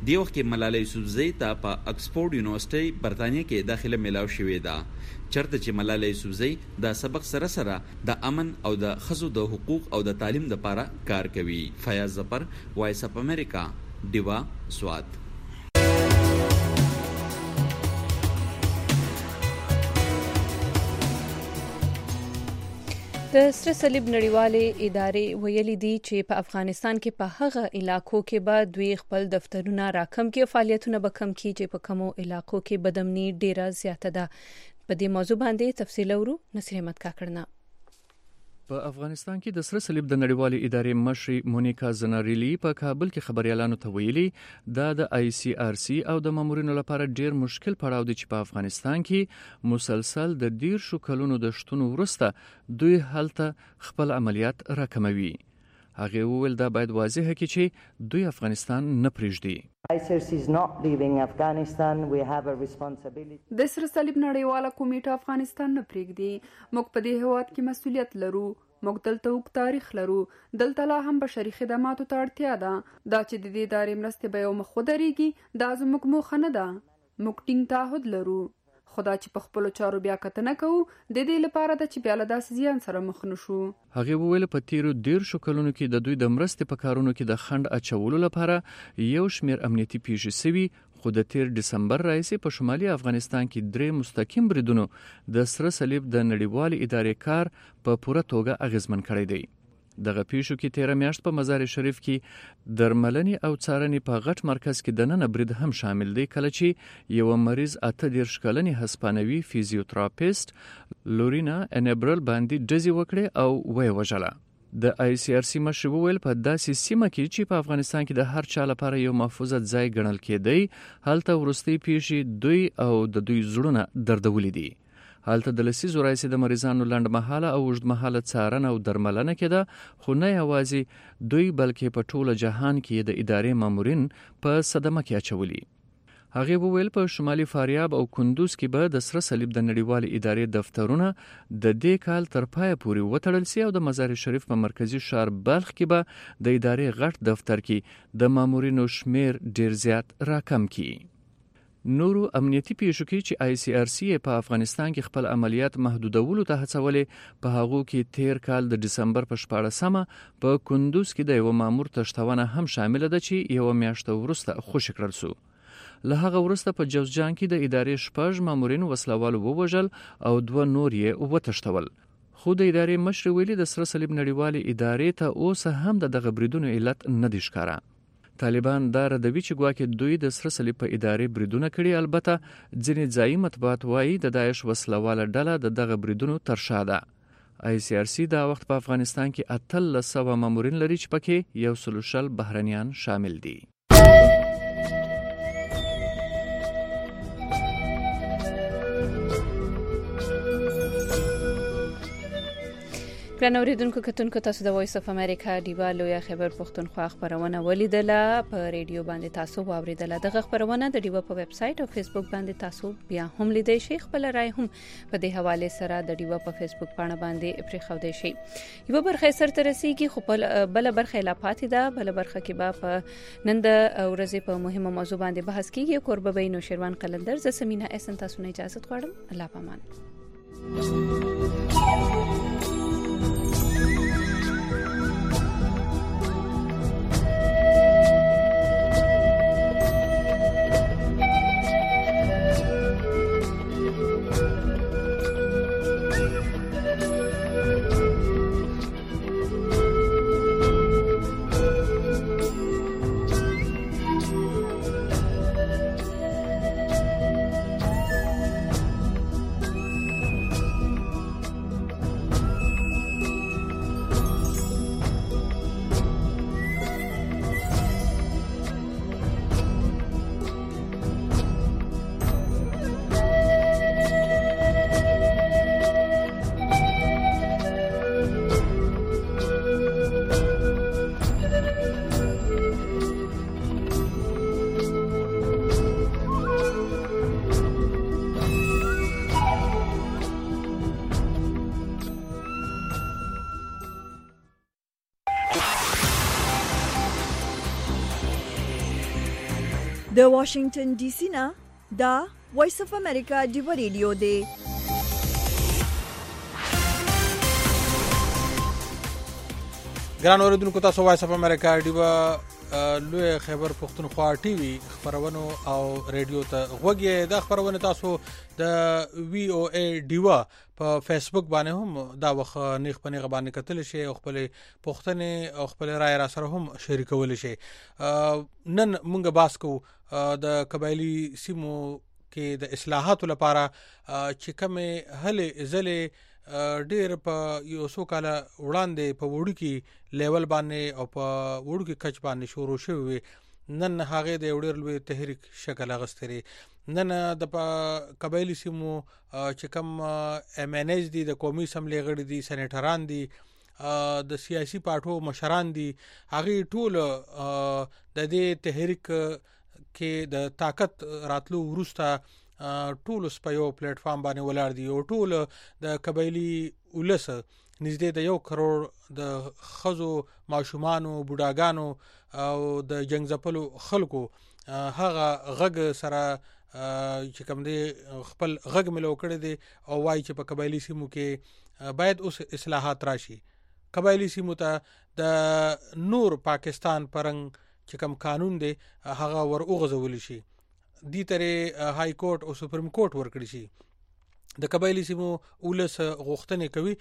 دی وخت کې ملالۍ یوسفزۍ ته په اکسفورډ یونیورسيټي برتانیې کې داخله ملاو شوې ده، چرته چې ملالۍ یوسفزۍ د سبق سره سره د امن او د ښځو د حقوق او د تعلیم لپاره کار کوي. فیاض ظفر، وایس اف امریکا، ډیوا، سوات. د سره صلیب نړیوالې ادارې ویلي دي چې په افغانستان کې په هغه علاقو کې به دوی خپل دفترونه راکم کړي، فعالیتونه به کم کړي چې په کومو علاقو کې بدامني ډیره زیاته ده. په دې موضوع باندې تفصیل اورو. نصر احمد کاکړنا. په افغانستان کې د سره صلیب د نړیوالې ادارې مشر مونیکا زناریلی په کابل کې خبريالانو ته ویلي دا د آی سی آر سی او د مامورینو لپاره ډیر مشکل پړاو دی چې په افغانستان کې مسلسل د ډیر شو کلونو د شتون وروسته دوی هلته خپل عملیات راکموي. هغه وویل دا باید واضح کړي چې دوی افغانستان نه پریږدي. د سره صلیب نړیواله کمیټه افغانستان نه پریږدي. موږ په دې هیواد کې مسؤلیت لرو. موږ دلته اوږد تاریخ لرو. دلته لا هم بشري خدماتو ته اړتیا ده. دا چې د دې ادارې مرستې به یو مخ ودرېږي دا زموږ موخه نه ده. موږ ټینګ تعهد لرو. خدا چې په خپل چارو بیا کتنه کوو د دې لپاره د چې بیا له داسې زیان سره مخ نشو. هغه وویل په تیرو ډیر شو کلونو کې د دوی د مرستې په کارونو کې د خند اچولو لپاره یو شمیر امنیتي پیښې سوي، خو د تیر دسمبر راځي په شمالي افغانستان کې درې مستقیم بریدونو د سره صلیب د نړیوالې ادارې کار په پوره توګه اغیزمن کړی دی. دغه پیښو کې تیر میاشت په مزار شریف کې درملنې او څارنې په غټ مرکز کې د نن برید هم شامل دی، کله چې یو مریض اته دېرش کلنې هسپانوي فیزیوتراپیست لورینا انبرل باندې ډزې وکړې او ویې وژله. د آی سی آر سی مشر وویل په داسې سیمه کې چې په افغانستان کې د هر چا لپاره یو محفوظ ځای ګڼل کېدی، هلته وروستۍ پیښې دوی او د دوی زړونه دردولي دي. هلته د لسیزو راځي د مریضانو لنډ مهاله او اوږد مهاله څارنه او درملنه کېده، خو نه یوازې دوی بلکې په ټوله جهان کې د ادارې مامورین په صدمه کې اچولي. هغه وویل په شمالي فاریاب او کندوز کې به د سره صلیب د نړیوالې ادارې دفترونه د دې کال تر پایه پورې وتړل سي او د مزار شریف په مرکزی ښار بلخ کې به د ادارې غټ دفتر کې د مامورینو شمیر ډیر زیات راکم کړي. نورو امنیتي پیښو کې چې آی سی آر سی په افغانستان کې خپل عملیات محدودولو ته هڅولې، په هغو کې تیر کال د دسمبر په شپاړسمه په کندوز کې د یو مامور تښتونه هم شامل ده چې یو میاشت وروسته خوشی کړل سو. له هغه وروسته په جوزجان کې د ادارې شپږ مامورین وسلوال ووژل او دوه نور یې وتښتول. خو د ادارې مشر ویلي د سره صلیب نړیوالې ادارې ته اوس هم د دغه بریدونو علت نه دی ښکاره. طالبان دا ردوي چې ګواکې دوی د سره صلیب په ادارې بریدونه کړي، البته ځینې ځایي مطبوعات وایي د داعش وسلواله ډله د دغه بریدونو تر شا ده. آی سی آر سی دا وخت په افغانستان کې اتلس سوه مامورین لري چې پکې یو سل شل بهرنیان شامل دي. ګران اوریدونکو کتونکو تاسو د وایس اف امریکا ډیوا لویا خبر پښتونخوا خبرونه ولیدله، په ریډیو باندې تاسو واوریدله. دغه خبرونه د ډیوا په ویب سټ او فیسبوک باندې تاسو بیا هم لیدئ شئ. خپل رائے هم په دې حواله سره د ډیوا په فیسبوک باندې باندې پرې خو شئ. یو برخه سره رسیدي خو بل برخه لا پاتې ده. بل برخه کې به په نن د ورځې په مهمه موضوع باندې بحث کیږي. قربوی نو شروان قلندر ز سمینه اسن تاسو نه اجازه غواړم. الله پامان. د واشنگټن ډي سي نه دا وایس اف امریکا ډیو ریډیو دی. ګران اوریدونکو تاسو وایس اف امریکا ډیو لوی خیبر پختونخوا ټي وي خبرونه او ریډیو ته غوږی. د خبرونه تاسو د وی او ای ډیوا په فیسبوک باندې هم دا وخت نیخ پنیغه باندې کتل شي او خپل پښتنې او خپل رائے را سره هم شریکول شي. نن مونږ باس کو د قبایلی سیمو کې د اصلاحاتو لپاره چې کومه هله زله ډیر په یو څو کال وړاندې په وړو کې لیول باندې او په وړو کې کچ باندې شروع شوی. نن هغه د وړر لوی تحریک شکل اغستري. نن د قبایلی سیمو چې کوم ام ان ایز دي د قومي اسمبلی غړي دي سېنیټران دي د سیاسي پارټو مشران دي هغه ټول د دې تحریک کې د طاقت راتلو ورسته ټول سپیو پلیټ فارم باندې ولاړ دي او ټول د قبایلی ولس نږدې د یو کروڑ د خزو ماشومانو بوډاګانو او د جنگ زپلو خلکو هغه غږ سره چې کوم دی خپل غږ ملو کړی دی او وایي چې په قبایلی سیمو کې باید اوس اصلاحات راشي. قبایلی سیمو ته د نور پاکستان پرنګ چې کوم قانون دی هغه ور اوغځول شي. دی ترې های کورټ او سپریم کورټ ورکړي شي. د قبایلی سیمو ولس غوښتنې کوي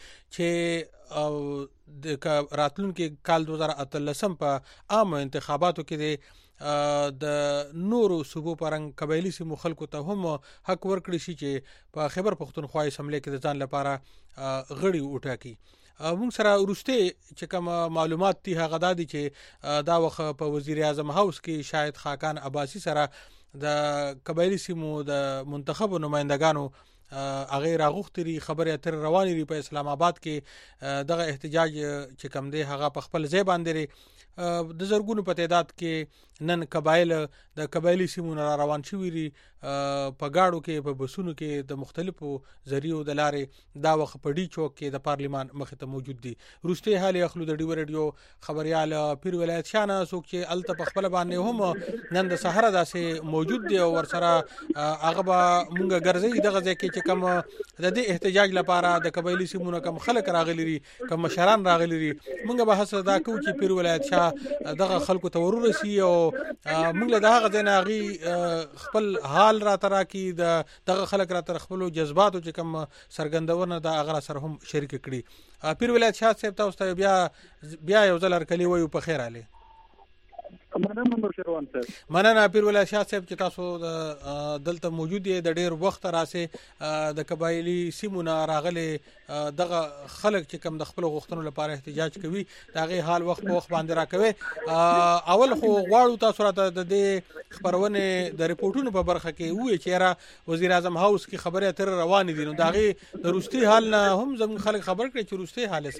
چې د راتلونکي کال دوه هزار اتلسم په عام انتخاباتو کې د نورو صوبو پرنګ قبایلی سیمو خلکو ته هم حق ورکړي شي چې په خیبر پختونخوا اسمبلی کې د ځان لپاره غړي وټاکي. موږ سره ورسته چې کوم معلومات دي هغه دادي چې دا وخت په وزیر اعظم هاوس کې شاهد خاقان عباسی سره د قبایلی سیمو د منتخب نمائندگانو هغه راغوختري خبره اتر رواني لري په اسلام آباد کې دغه احتجاج چې کم دی هغه په خپل ځای باندې د زرګونو په تعداد کې نن قبایل د قبایلی سیمو را روان شوي دي په گاډو کې په بسونو کې د مختلفو ذریعو د لارې دا وخت په ډی چوک کې د پارلیمان مخ ته موجود دي. روسته حالي اخلو د ډیو ریډیو خبريال پیر ولایت شانه څوک چې الته په خپل باندې هم نن د سحر داسې موجود دي او ور سره هغه به مونږ ګرځي دغه ځکه چې کوم د دې احتجاج لپاره د قبایلی سیمو کوم خلک راغلي دي کوم مشران راغلي دي مونږ به حسد دا کو چې پیر ولایت شاه دغه خلکو ته ورسي او موږ له دغه ځناغي خپل حال را ترا کی د دغه خلک را تر خپل جذباتو چې کوم سرګندونه د اغرا سره هم شریک کړي. پیر ولایت شاه صاحب تاسو بیا بیا یو ځل ارکلی وایو په خیر علي. مننه نوشروان صاحب. مننه پیر ولایت شاه صاحب چې تاسو دلته موجود دي د ډیر وخت راسه د قبایلی سیمو نه راغلي دغه خلک چې کوم د خپل غوښتنو لپاره احتجاج کوي دغه حال وخت په وخت باندې راکوي. اول خو غواړو تاسو راته د دې خبرونه د ریپورتونو په برخه کې وایي چې را وزیر اعظم هاوس کې خبره تر روان دي نو دغه د روستي حال نه هم زموږ خلک خبر کړي چې روستي حال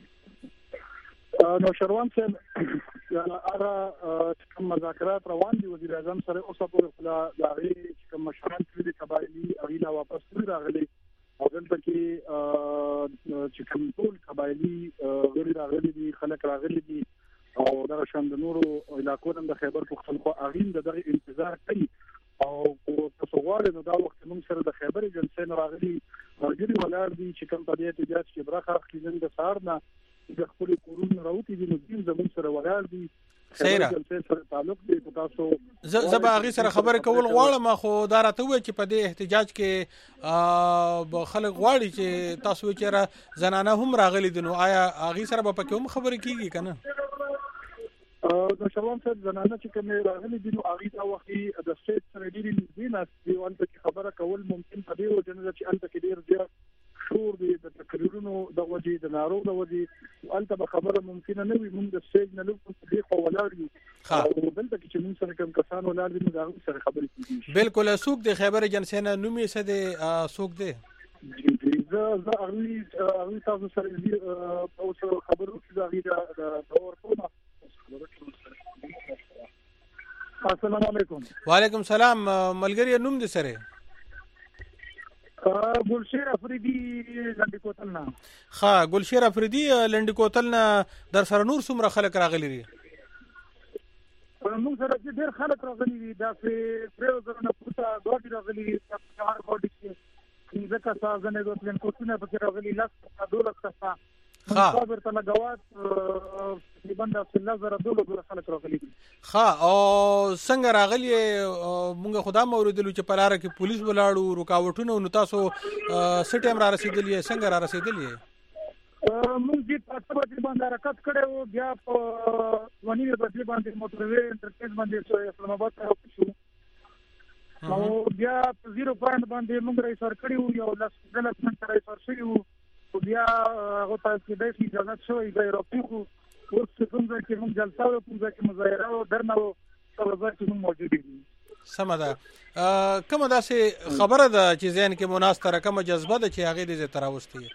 سره نوشروان صاحب هغه کوم مذاکرات روان دي وزیر اعظم سره اوس په خپل داغي کوم مشران کړي قبایلی اغیلا واپس راغلي او دلته کې چې کوم ټول قبایلی غړي راغلي دي خلک راغلي دي او دا شاند نورو علاقو د خیبر پختونخوا اغین دغه انتظار کوي او تاسو غواړئ نو دا وخت موږ سره د خیبر جنسین راغلي غړي ولر دي چې کوم په دې احتجاج کې برخه اخلي د سهار نه د خپل کورون راوتی دي نو دین زمون سره ولر دي صحیح زبا غي سره خبره کول غواړم خو دا راته وای چې په دې احتجاج کې خلک غواړي چې تاسو چیرې زنانه هم راغلي دي نو آیا غي سره به پکې هم خبره کیږي کنه؟ د شوان صاحب زنانه چې کوم راغلي دي نو غي دا وخت د سټیټ سره ډیری دینه دی وانت خبره کول ممکن په دې وجه نه چې انت کې ډیر ډیر شور دي د تقریرونو د وجې د ناروغ د وجې الته به خبره ممکنه نه وي موږ د سټیج نه لږ په دې خو ولاړ یو او دلته کې چې موږ سره کوم کسان ولاړ دي موږ هغه سره خبرې کوي. بالکل سوق د خیبر جنسینه نومي څه دی سوق دی زه زه اغلی اغلی تاسو سره او سره خبرو چې دا غیره د اورتونه. السلام علیکم. وعلیکم السلام. ملګری نوم دې سره ګلشیر افریدی لنډی کوتل نه. ها ګلشیر افریدی لنډی کوتل نه در سره نور څومره خلک راغلي دي؟ موږ سره چې ډېر خلک راغلي دي دا چې پرو زره نه پوره ګاډي راغلي دي چې هر ګاډي کې ځکه تاسو نه دوه پلان کوټونه پکې راغلي لاس دولت څخه ها خبر ته لګوات تقریبا د الله زره دوه خلک راغلي دي. ها او څنګه راغلي موږ خدا موریدلو چې په لار کې پولیس ولاړو رکاوټونه نو تاسو سټیم را رسیدلی څنګه را رسیدلی موږ دې په تاسو باندې حرکت کړو بیا په ونی په باندې موټروي انټرچینج باندې اسلام آباد ته شو او بیا په زیرو پوینټ باندې موږ راځي سر کړیو یو لاس دلته څنګه راځي سر شو بیا هغه ته چې د شي اجازه شوی د ایروپیکو ورڅ څنګه چې موږ جلسه او څنګه چې مظاهره او درنو څه چې موږ موجود دي. سم ده کومه داسې خبره ده چې ذهن کې مناستره کومه جذبه ده چې هغه دې تراوستي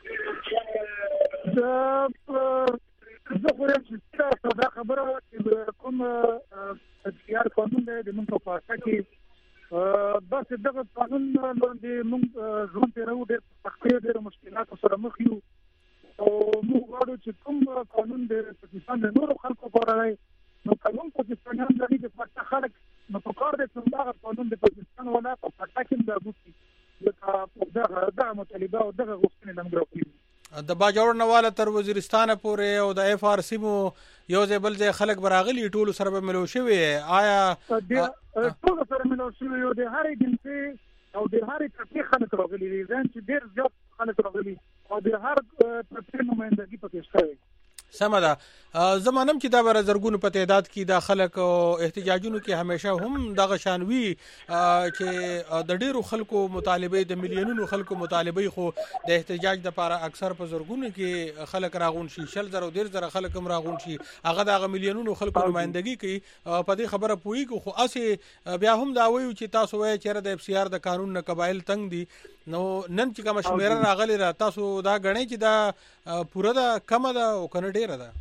زه خو چې دا خبره چې کوم اختیار قانون دی د موږ په پاسه کې بس دغه قانون باندې موږ ژوند تیرو ډېر سختۍ ډېر مشکلات سره مخ یو او موږ غواړو چې کوم قانون د پاکستان د نورو خلکو لپاره دی نو قانون پاکستانیان ځاني د پټه خلک نو په کار د څنګه قانون د پاکستان ولا په پټه کې د غوښتي دغه دغه مطالبه او دغه غوښتنې لمګرو کوي د باجوړ نواله تر وزیرستان پورې او د اف ار سی مو یو ځای بل ځای خلک براغلي ټول سره به ملو شوی آیا ټول سره ملو شوی او د هرې جنسي او د هرې ترتیب خلک راغلي دي ځان چې ډېر زیات خلک راغلي او د هر ترتیب نمائندګي پکې شته. سمه ده زمانم چې دا بر زرګونو په تعداد کې د خلک او احتجاجونو کې همیشه هم دغه شانوي چې د ډیرو خلکو مطالبه د میلیونونو خلکو مطالبه خو د احتجاج د لپاره اکثر په زرګونو کې خلک راغون شي شل زره او ډیر زره خلک هم راغون شي هغه د میلیونونو خلکو نمائندګي کوي په دې خبره پوي خو اسه بیا هم دا وایي چې تاسو وایي چې د اف سی آر د قانون نه قبایل تنگ دي نو نن چې کوم شمیره راغلی را تاسو دا غنئ چې دا پوره دا کم ده او کنه ډیره ده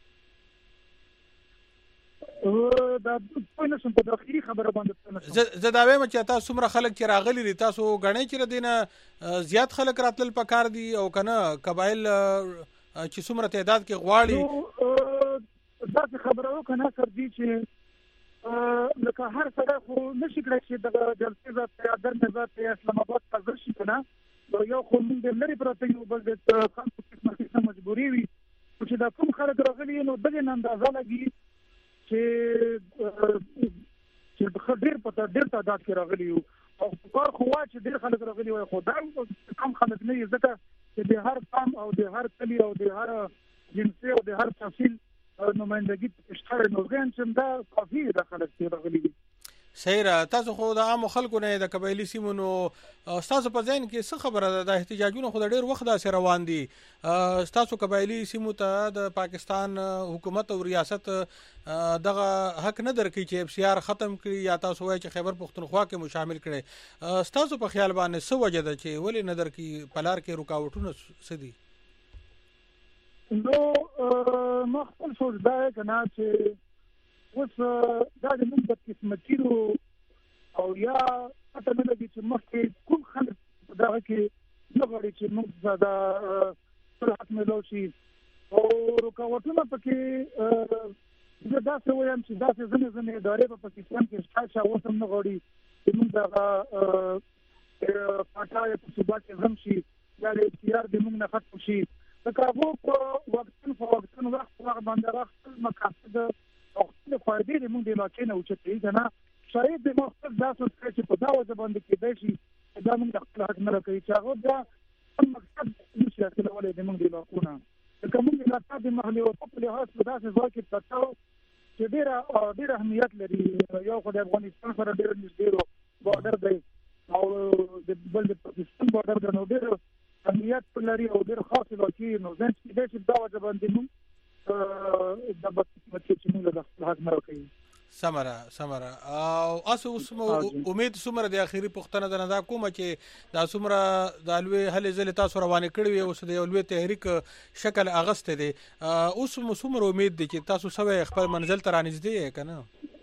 او دا په نسم په داخلي خبره باندې زه دا وایم چې تاسو څومره خلک چې راغلي دي تاسو غنئ چې دینه زیات خلک راتل پکار دي او کنه قبایل چې څومره تعداد کې غواړي دا خبره وکنه سر دي چې لکه هر سره خو نشي کړی چې د جلسې ذات یا در نظر اسلام آباد ته ځي کنه یو خو موږ لري پراته یو بل د خلکو څخه مجبوري وي چې دا کوم خلک راغلي نو دغه اندازه لګي چې چې په ډېر په ډېر تعداد کې راغلي او کار خو چې ډېر خلک راغلي وي خو دا کم خلک نه ځکه چې د هر قوم او د هر کلی او د هر جنسي او د هر تفصیل نمائندګي تشکر نو ګان چې دا کافي د خلک چې راغلي دي. صحیح را تاسو خو د عام خلکو نه د قبایلی سیمونو تاسو په ځین کې څه خبره ده د احتجاجونو خو ډېر وخت دا سره روان دي تاسو قبایلی سیمو ته د پاکستان حکومت او ریاست دغه حق نه درکې چې اف سی آر ختم کړي یا تاسو وایي چې خیبر پختونخوا کې مو شامل کړي تاسو په خیال باندې څه وجه ده چې ولې نه درکې پلار کې رکاوټونه څه دي نو ما خپل سوچ دا کنه چې اوس دا د موږ د قسمتیرو او یا اته نه لګي چې مخکې کوم خلک دا کې نه غواړي چې موږ دا صلاحت ملو شي او رکاوټونه پکې زه دا څه وایم چې دا څه زموږ زموږ ادارې په پاکستان کې شته چې اوس هم نه غواړي چې موږ دا پټای په صوبه کې هم شي یا د اختیار د موږ نه ختم شي دا هغه په وختن په وختن وخت وخت باندې راځي مقاصد او د فائدې د موږ د علاقې نه اوچتې کنه شاید د مختلف داسې چې په دا وجه باندې کې دی شي دا موږ د خپل حق نه کوي چې هغه دا مقصد نشي کولای د موږ د علاقونه که موږ د علاقې د محلي او په لحاظ په داسې ځای کې تاسو چې ډېر ډېر اهمیت لري یو خو د افغانستان سره ډېر نږدې بارډر دی او د بل د پاکستان بارډر د نو ډېر اهمیت لري او ډېر خاص علاقې نو ځکه چې دا وجه باندې موږ د بچو چې موږ د خپل حق نه کوي سمره سمره او اسو اسمو امید سمره د اخیری پښتنه د ندا کومه چې د سمره د الوی هلي زل تاسو روانه کړی وي اوس د الوی تحریک شکل اغسته دي اوس مو سمره امید دي چې تاسو سوي خپل منزل ته رانږدې کنه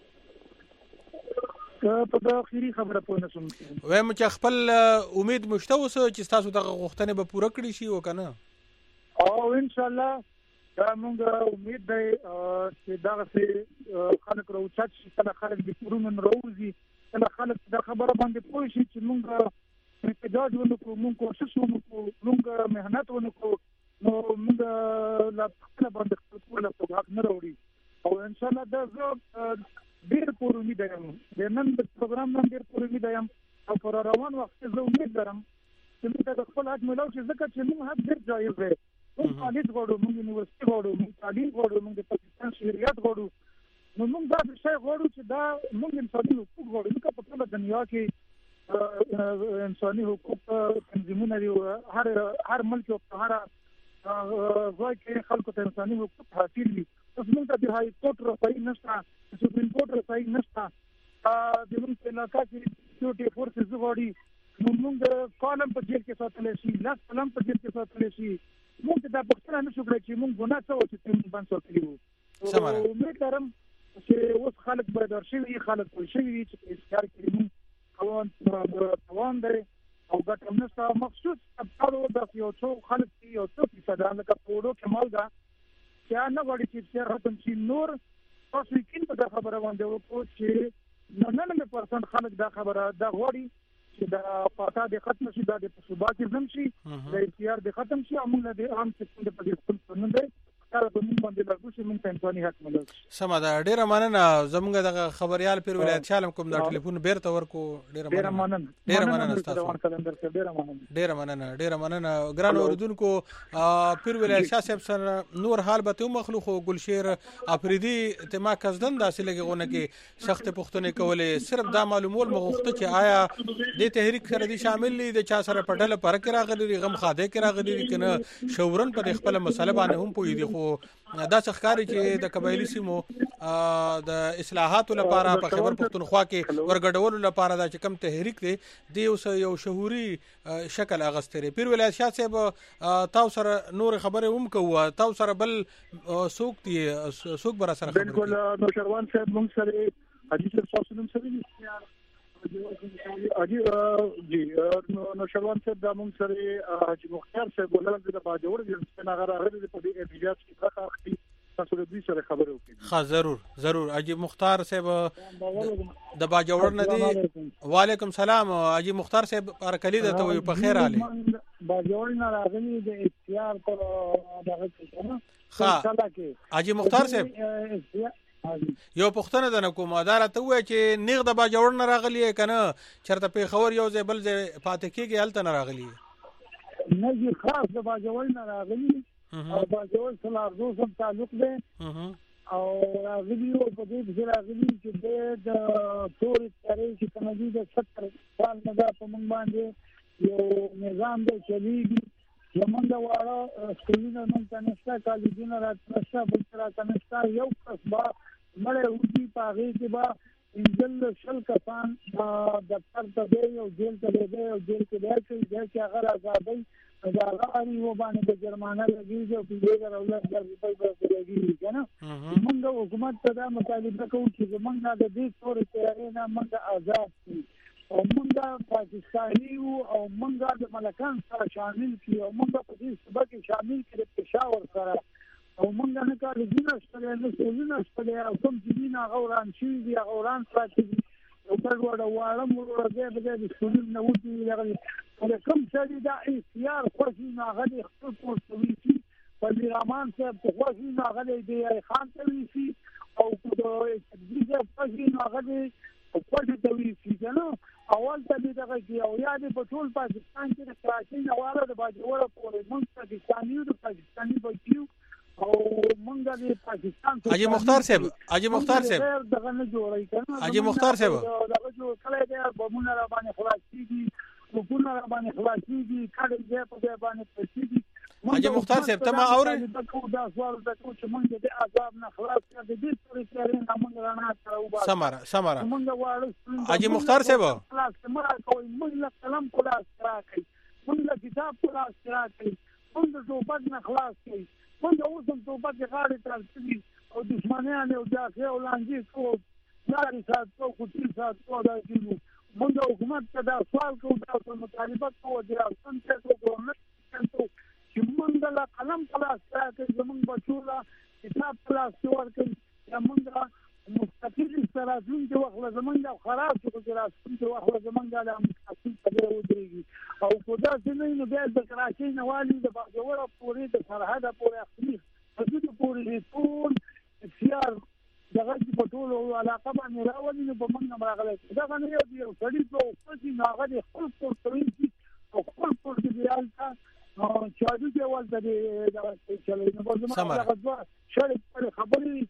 په دا اخیری خبره پوه نشم وایم چې خپل امید مشته اوس چې تاسو د غوښتنې به پوره کړی شي او کنه او ان شاء الله دا موږ امید دی چې دا څه خلک راوچت شي کله خلک د کورونو راوځي کله خلک د خبره باندې پوه شي چې موږ احتجاج ونکړو موږ کوشش ونکړو موږ مهنت ونکړو نو موږ لا خپل باندې خپل کول په حق نه وروړي او ان شاء الله دا زه ډیر پوره امید یم د نن د پروګرام نن ډیر پوره امید یم او پر روان وخت زه امید لرم چې موږ د خپل حق ملو چې ځکه چې موږ حق ډیر جایز دی موږ کالج غواړو موږ یونیورسيټي غواړو موږ تعلیم غواړو موږ د پاکستان شریعت غواړو نو موږ دا څه غواړو چې دا موږ انساني حقوق غواړو نو په ټول دنیا کې انساني حقوق تنظیمونه دي هر هر ملک او هر ځای کې خلکو ته انساني حقوق حاصل دي اوس موږ ته د هاي کورټ رسایي نشته سپریم کورټ رسایي نشته د موږ په علاقه کې سکیورټي فورسز غواړي نو موږ کالم په جیل کې ساتل شي لاس قلم په جیل کې ساتل شي موږ دا پښتنه نشو کړی چې موږ ګناه څه وکړو چې موږ باندې ساتلی وو امید لرم چې اوس خلک بیدار شوي خلک پوه شوي چې اختیار کړي موږ قوان قوان دی او ګټم نشته مخصوص ابطالو د یو څو خلک یو څو فیصد هغه پورو کمال دا چې نه غواړي چې څه ختم شي نور تاسو یې په خبره باندې وکړو چې نننوي پرسنټ خلک دا خبره دا غواړي چې دا پاتا د ختم شي دا د ثبات زم شي د اختیار د ختم شي امونه د عام څخه په دې خپل قانون دی کله به موږ باندې لګو چې موږ انساني حق ملو سم دا ډیره مننه زموږ د خبريال پیر ولایت شالم کوم د ټلیفون بیرته ورکو ډیره مننه ډیره مننه تاسو ډیره مننه ډیره مننه ډیره مننه ګران اوردونکو پیر ولایت شاه صاحب سره نور حال به مخلوق ګلشیر افریدي تما کزدن داسې لګونه کې سخت پښتنه کولې صرف دا معلومول مغوخته چې آیا د تحریک سره دي شامل دي د چا سره پټل پر کې راغلي غم خاده کې راغلي کنه شورن په خپل مسله باندې هم پوي دي خو دا څخکاري چې د قبایلی سیمو د اصلاحاتو لپاره په خبر پښتونخوا کې ورګډولو لپاره دا چې کم تحریک دی د یو شهوري شکل اغستري پیر ولایت شاه صاحب تاسو سره نور خبره هم کوه تاسو سره بل سوق دي سوق بر سره خبره بالکل نو شروان صاحب موږ سره حدیث تاسو نوم سره اجي جی نو شروان صاحب د موږ سره حاجی مختار صاحب ولر د باجوړ د څنګه راغلي په دې احتجاج کې راځي اخلي تاسو د دې سره خبرو کوي ها ضرور ضرور اجي مختار صاحب د باجوړ نه دی وعلیکم سلام اجي مختار صاحب پر کلی د ته په خیر علي باجوړ نه راغلي د اختیار پر دغه څه ها اجي مختار صاحب یو پښتنه د کوم ادارت وای چې نیغ د باجوړ نه راغلی کنه چرته په خبر یو ځای بل ځای پاتې کېږي هلته نه راغلی نه جی خاص د باجوړ نه راغلی او باجوړ سره ارزو سم تعلق دی او راغلی او په دې کې راغلی چې د ټول ترې چې کوم دي د ستر سال نه په موږ باندې یو نظام دی چلیږي زمونږ واړه سکولونه موږ ته نشته کالجونه راځي بل تر راځي یو قصبه مړې وږي په هغه کې به انجل شل کسان دفتر ته دی او جیل ته دی او جیل کې دی چې هغه آزادۍ دا غواړي و باندې د جرمانه لګیږي او په دې راولل د روپۍ په لګیږي کنه موږ حکومت ته دا مطالبه کوو چې موږ د دې تور تیارې نه موږ آزاد شي او موږ پاکستاني او موږ د ملکان سره شامل شي او موږ په دې سبا کې شامل کړي پېښور سره او موږ نه کار دینه ستړي نه ستړي نه ستړي او کوم چې دینه غوران شي دی غوران ساتي او په وړه واړه موږ راځي د سکول نه وتی لغه کوم چې دا اختیار خوشي نه غلي خپل کوي شي په رحمان صاحب په خوشي نه غلي دی خان ته وی شي او په دې خوشي نه غلي او په دې وی شي کنه اول ته دې دغه کې او یاد په ټول پاکستان کې د کراچۍ نواله د باجوړ پورې موږ پاکستاني د پاکستاني بچیو او مونږ د پاکستان اجي مختار صاحب اجي مختار صاحب دغه نه جوړای کنه اجي مختار صاحب دغه جوړ کړی دی بمونه را باندې خلاصيږي حکومت را باندې خلاصيږي کله دې په دې باندې پېږي اجي مختار صاحب ته ما اوري دا سوال د چې مونږ د عذاب نه خلاص کړو د دې پورې کړي نه مونږ رانه ترو سمره سمره مونږ واړو اجي مختار صاحب خلاص مړه کوي مونږ قلم خلاص راکړي مونږ کتاب خلاص راکړي مونږ ټوپک نه خلاص کړي مونږ اوس هم ټوپک غاړې ترڅي او دښمنان او داخله او لانجې کو لاري ساتو کو تي ساتو دا کیږي مونږ حکومت ته دا سوال کوو دا مطالبه کوو چې څنګه څنګه ګورنمنت څنګه چې موږ لا قلم پلاس راکړي زموږ بچو لا کتاب پلاس ورکړي یا موږ مستقل استراتیژي چې وخت زمونږ خراب شو چې راځي چې وخت زمونږ د مستقل په ودرېږي او خدا چې نه نو بیا د کراچۍ نه والی د باجوړه پورې د سرحد پورې اخلي حدود پورې ټول اختیار دغه په ټول علاقه باندې راولي نو په موږ راغلی دا غنه یو سړی په خپل ناغه د خپل پورې او خپل پورې دی الکا چې اځو چې ول د دا چې نو په موږ راغلی شړې خبرې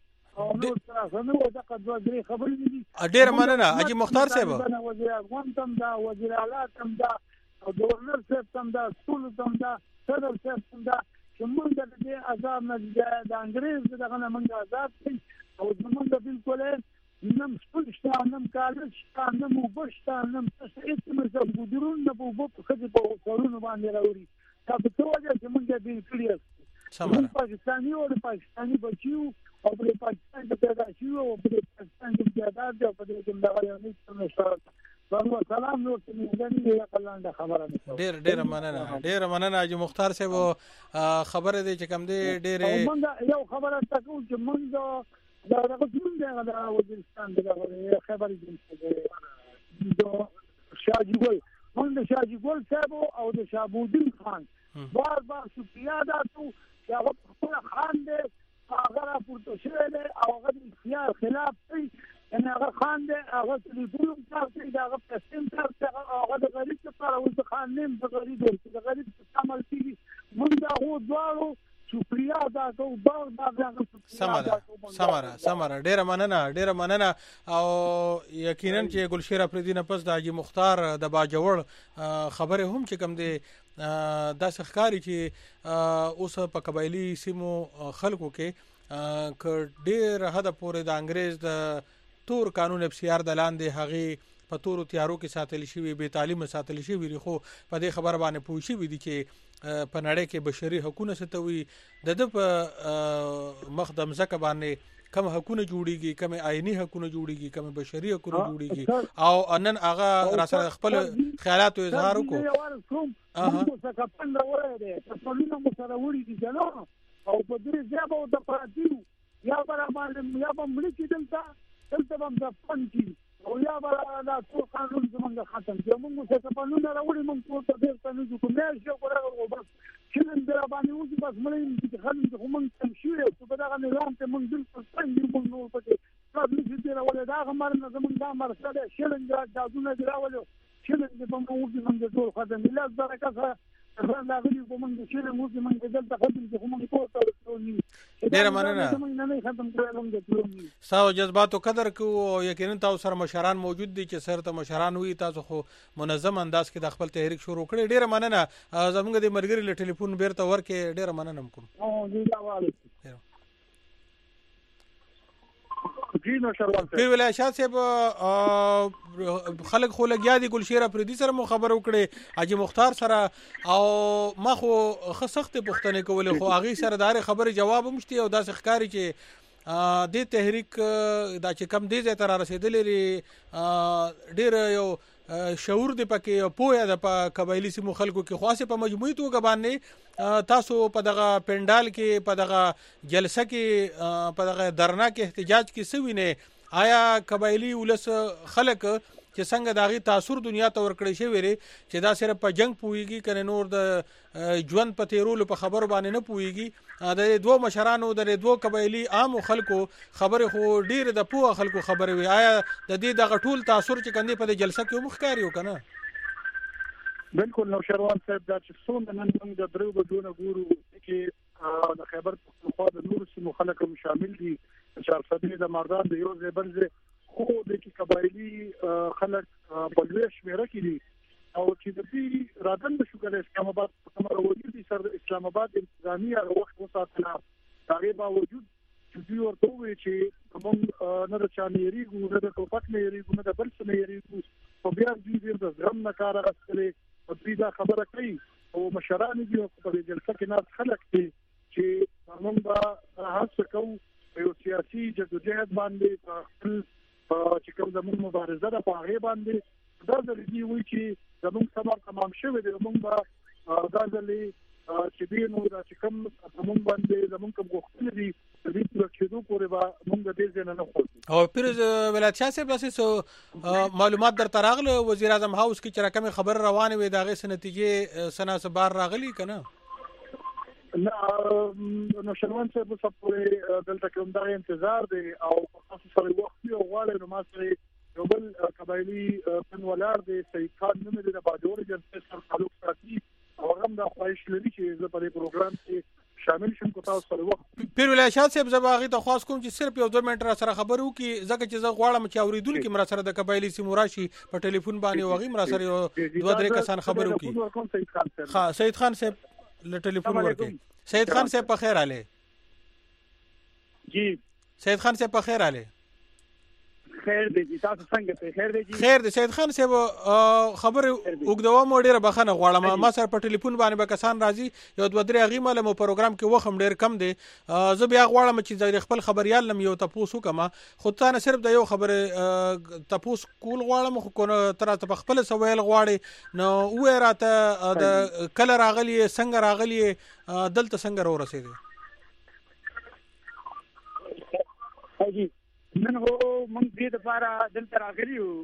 ډیر مننه حاجی مختار صاحب وزیر اعظم تم دا وزیر اعلی تم دا گورنر صاحب تم دا ټول تم دا صدر صاحب تم دا چې موږ د دې آزاد نه د انګريز دغه نه موږ آزاد کړي او موږ بالکل نم سپورت نم کالج نم وبشت نم تسعيد مزه ګډرون نه په وبو خدي په ورونو باندې راوړي دا په توګه چې موږ دې کړی سمره پاکستاني او پاکستاني بچیو او په پاکستان کې پیدا شو او په پاکستان کې پیدا دي او په دې کې دا یو څه نشته سلام نو څنګه یې کلاند خبره ډېر ډېر مننه ډېر مننه حاجی مختار صاحب خبره دي چې کوم دي ډېر موږ یو خبره تاسو چې موږ دا دغه څنګه دا وزیرستان دغه خبرې دي دا شاجي ګل موږ د شاجي ګل صاحب او د شابودین خان بار بار شکریہ ادا کوو چې هغه خپل خان دې هغه راپورته شوی دی او هغه د اختیار خلاف کوي ان هغه خان دی هغه ټلیفون کار کوي دا هغه پسیم کار کوي هغه د غریب لپاره اوس خان نیم د غریب د غریب عمل کوي موږ دا هو دوارو شکریہ ادا کوو بار بار سمره سمره سمره ډیره مننه ډیره مننه او یقینا چې ګلشیر افریدی نه پس د حاجی مختار د باجوړ خبره هم چې کوم دی دا ښکاری چې اوس په قبایلی سیمو خلکو کې ک ډیر حد پورې د انګريز د تور قانون اف سی آر د لاندې هغه په تورو تیارو کې ساتل شي به تعلیم ساتل شي وی خو په دې خبر باندې پوښي وي دي چې په نړۍ کې بشري حقوقونه ستوي د د په مخدم زکه باندې کوم حقوقونه جوړيږي کوم آئینی حقوقونه جوړيږي کوم بشري حقوقونه جوړيږي او انن هغه را سره خپل خیالات او اظهار وکړو اها څه څنګه وره دي په لونه مو سره وړي دي جنو او په دې ځای په د پاتیو یا برابر یا په ملي کې دلته دلته هم د پنځي او یا برابر د ټول قانون زمونږ ختم دي موږ څه په لونه راوړي موږ ټول ته څه نه کوو نه شو کوو بس چې نن در باندې وځي بس مړی چې خلک خو موږ تم شو چې په دغه نظام ته موږ بالکل څنګه موږ نو پته پرابلم چې راولې دا غمر نه زمونږ دا مرسته شلنګ دازونه راولې شلنګ په موږ موږ ټول ختم ملي برکه سره دا غوډي په موږ چې موږ موږ دلته ختم چې موږ ټول ته ډیر مننه ساو جذباتو قدر کو یقینا تاسو سره مشران موجود دي چې سره ته مشران وي تاسو خو منظم انداز کې د خپل تحریک شروع کړی ډیر مننه زموږ د مرګري له ټلیفون بیرته ورکې ډیر مننه کوم او جی والله جی نو شروان پیر ویلا شاه صاحب خلک خو لګیا دي ګلشیر افریدی سره مو خبر وکړي حاجی مختار سره او ما خو خسخت پښتنه کولې خو هغه سره دار خبره جواب مشتي او داس ښکاری چې د تحریک دا چې کم دي زه تر رسیدلې ډیر یو شعور دی پکې پوهه د قبایلی سیمو خلکو کې خاصه په مجموعي توګه باندې تاسو په دغه پندال کې په دغه جلسه کې په دغه درنا کې احتجاج کې سوي نه آیا قبایلی ولس خلک چې څنګه داغي تاثیر دنیا ته ورکړی شي ویری چې دا صرف په جنگ پويږي کنه نور د ژوند په تیرولو په خبر باندې نه پويږي د دوه مشرانو د دوه قبایلی عام خلکو خبره خو ډیر د پوه خلکو خبره وي آیا د دې د غټول تاثیر چې کندي په جلسه کې مخکاري وکنه بالکل نو شروان صاحب دا چې څومره نن موږ د درو بدونه ګورو چې د خیبر پختونخوا د نور سیمو خلک هم شامل دي چې صدې د مردان د یو ځای بل ځای خو د کی قبایلی خلک په لوی شمیره کې دي او چې د دې راتن د شکل اسلام آباد په کومه وجود دي سر اسلام آباد انتظامیه وخت وساتله هغه باوجود چې دوی ورته وی چې کوم نه د چانيري ګوره د ټوپک نه یری ګوره د بل څه نه یری او بیا دوی د زغم نه کار اخلي او دوی دا خبره کوي او مشران دي په دې جلسه کې ناس خلک دي چې موږ به هڅه کوو یو سیاسي جدوجہد باندې خپل چې کوم زموږ مبارزه ده په هغه باندې دا ځلې وی چې زموږ سبا تمام شوه د موږ دا ځلې چې دې نو دا چې کوم موږ باندې زموږ کوم غوښتنې دي دې په کېدو پورې به موږ د دې ځای نه خورو. او پیروز ولایت شاه صاحب تاسو معلومات در تراغله وزیر اعظم هاوس کې چې رقم خبر روانه وي داغه نتیجې سنا سبار راغلي کنه؟ نه نو شروان صاحب په پورې دلته کوم دا انتظار دی او تاسو سره وخت یو غواړم نو ما سره یو بل قبایلی پن ولار دی سید خان نوم دی د باجوړ جنسي سره تعلق ساتي او هم دا خواهش لري چې زه په دې پروګرام کې شامل شم کو تاسو سره وخت. پیر ولایت شاه صاحب زباغي ته خاص کوم چې صرف یو دوه منټ را سره خبرو کې ځکه چې زه غواړم چې اوریدونکو مرا سره د قبایلی سیمو راشي په ټلیفون باندې وغي مرا سره یو دوه درې کسان خبرو کې. ها سید خان صاحب له ټلیفون ورکه. سید خان صاحب په خیر आले. जी سید خان صاحب په خیر आले. خیر دی تاسو څنګه په خیر دی جی؟ خیر دی سید خان صاحب خبر وګدوا مو ډیره بخنه غواړم ما سره په ټلیفون باندې به کسان راځي یو دوه درې غیمه له پروګرام کې وخم ډیر کم دی زه بیا غواړم چې د خپل خبريال لم یو تاسو کما خو ته نه صرف د یو خبر تاسو کول غواړم خو تر ته خپل سوال غواړي نو و راته د کله راغلی څنګه راغلی دلته څنګه ورسېږي؟ هاجي نن هو موږ دې د لپاره دلته راغلي یو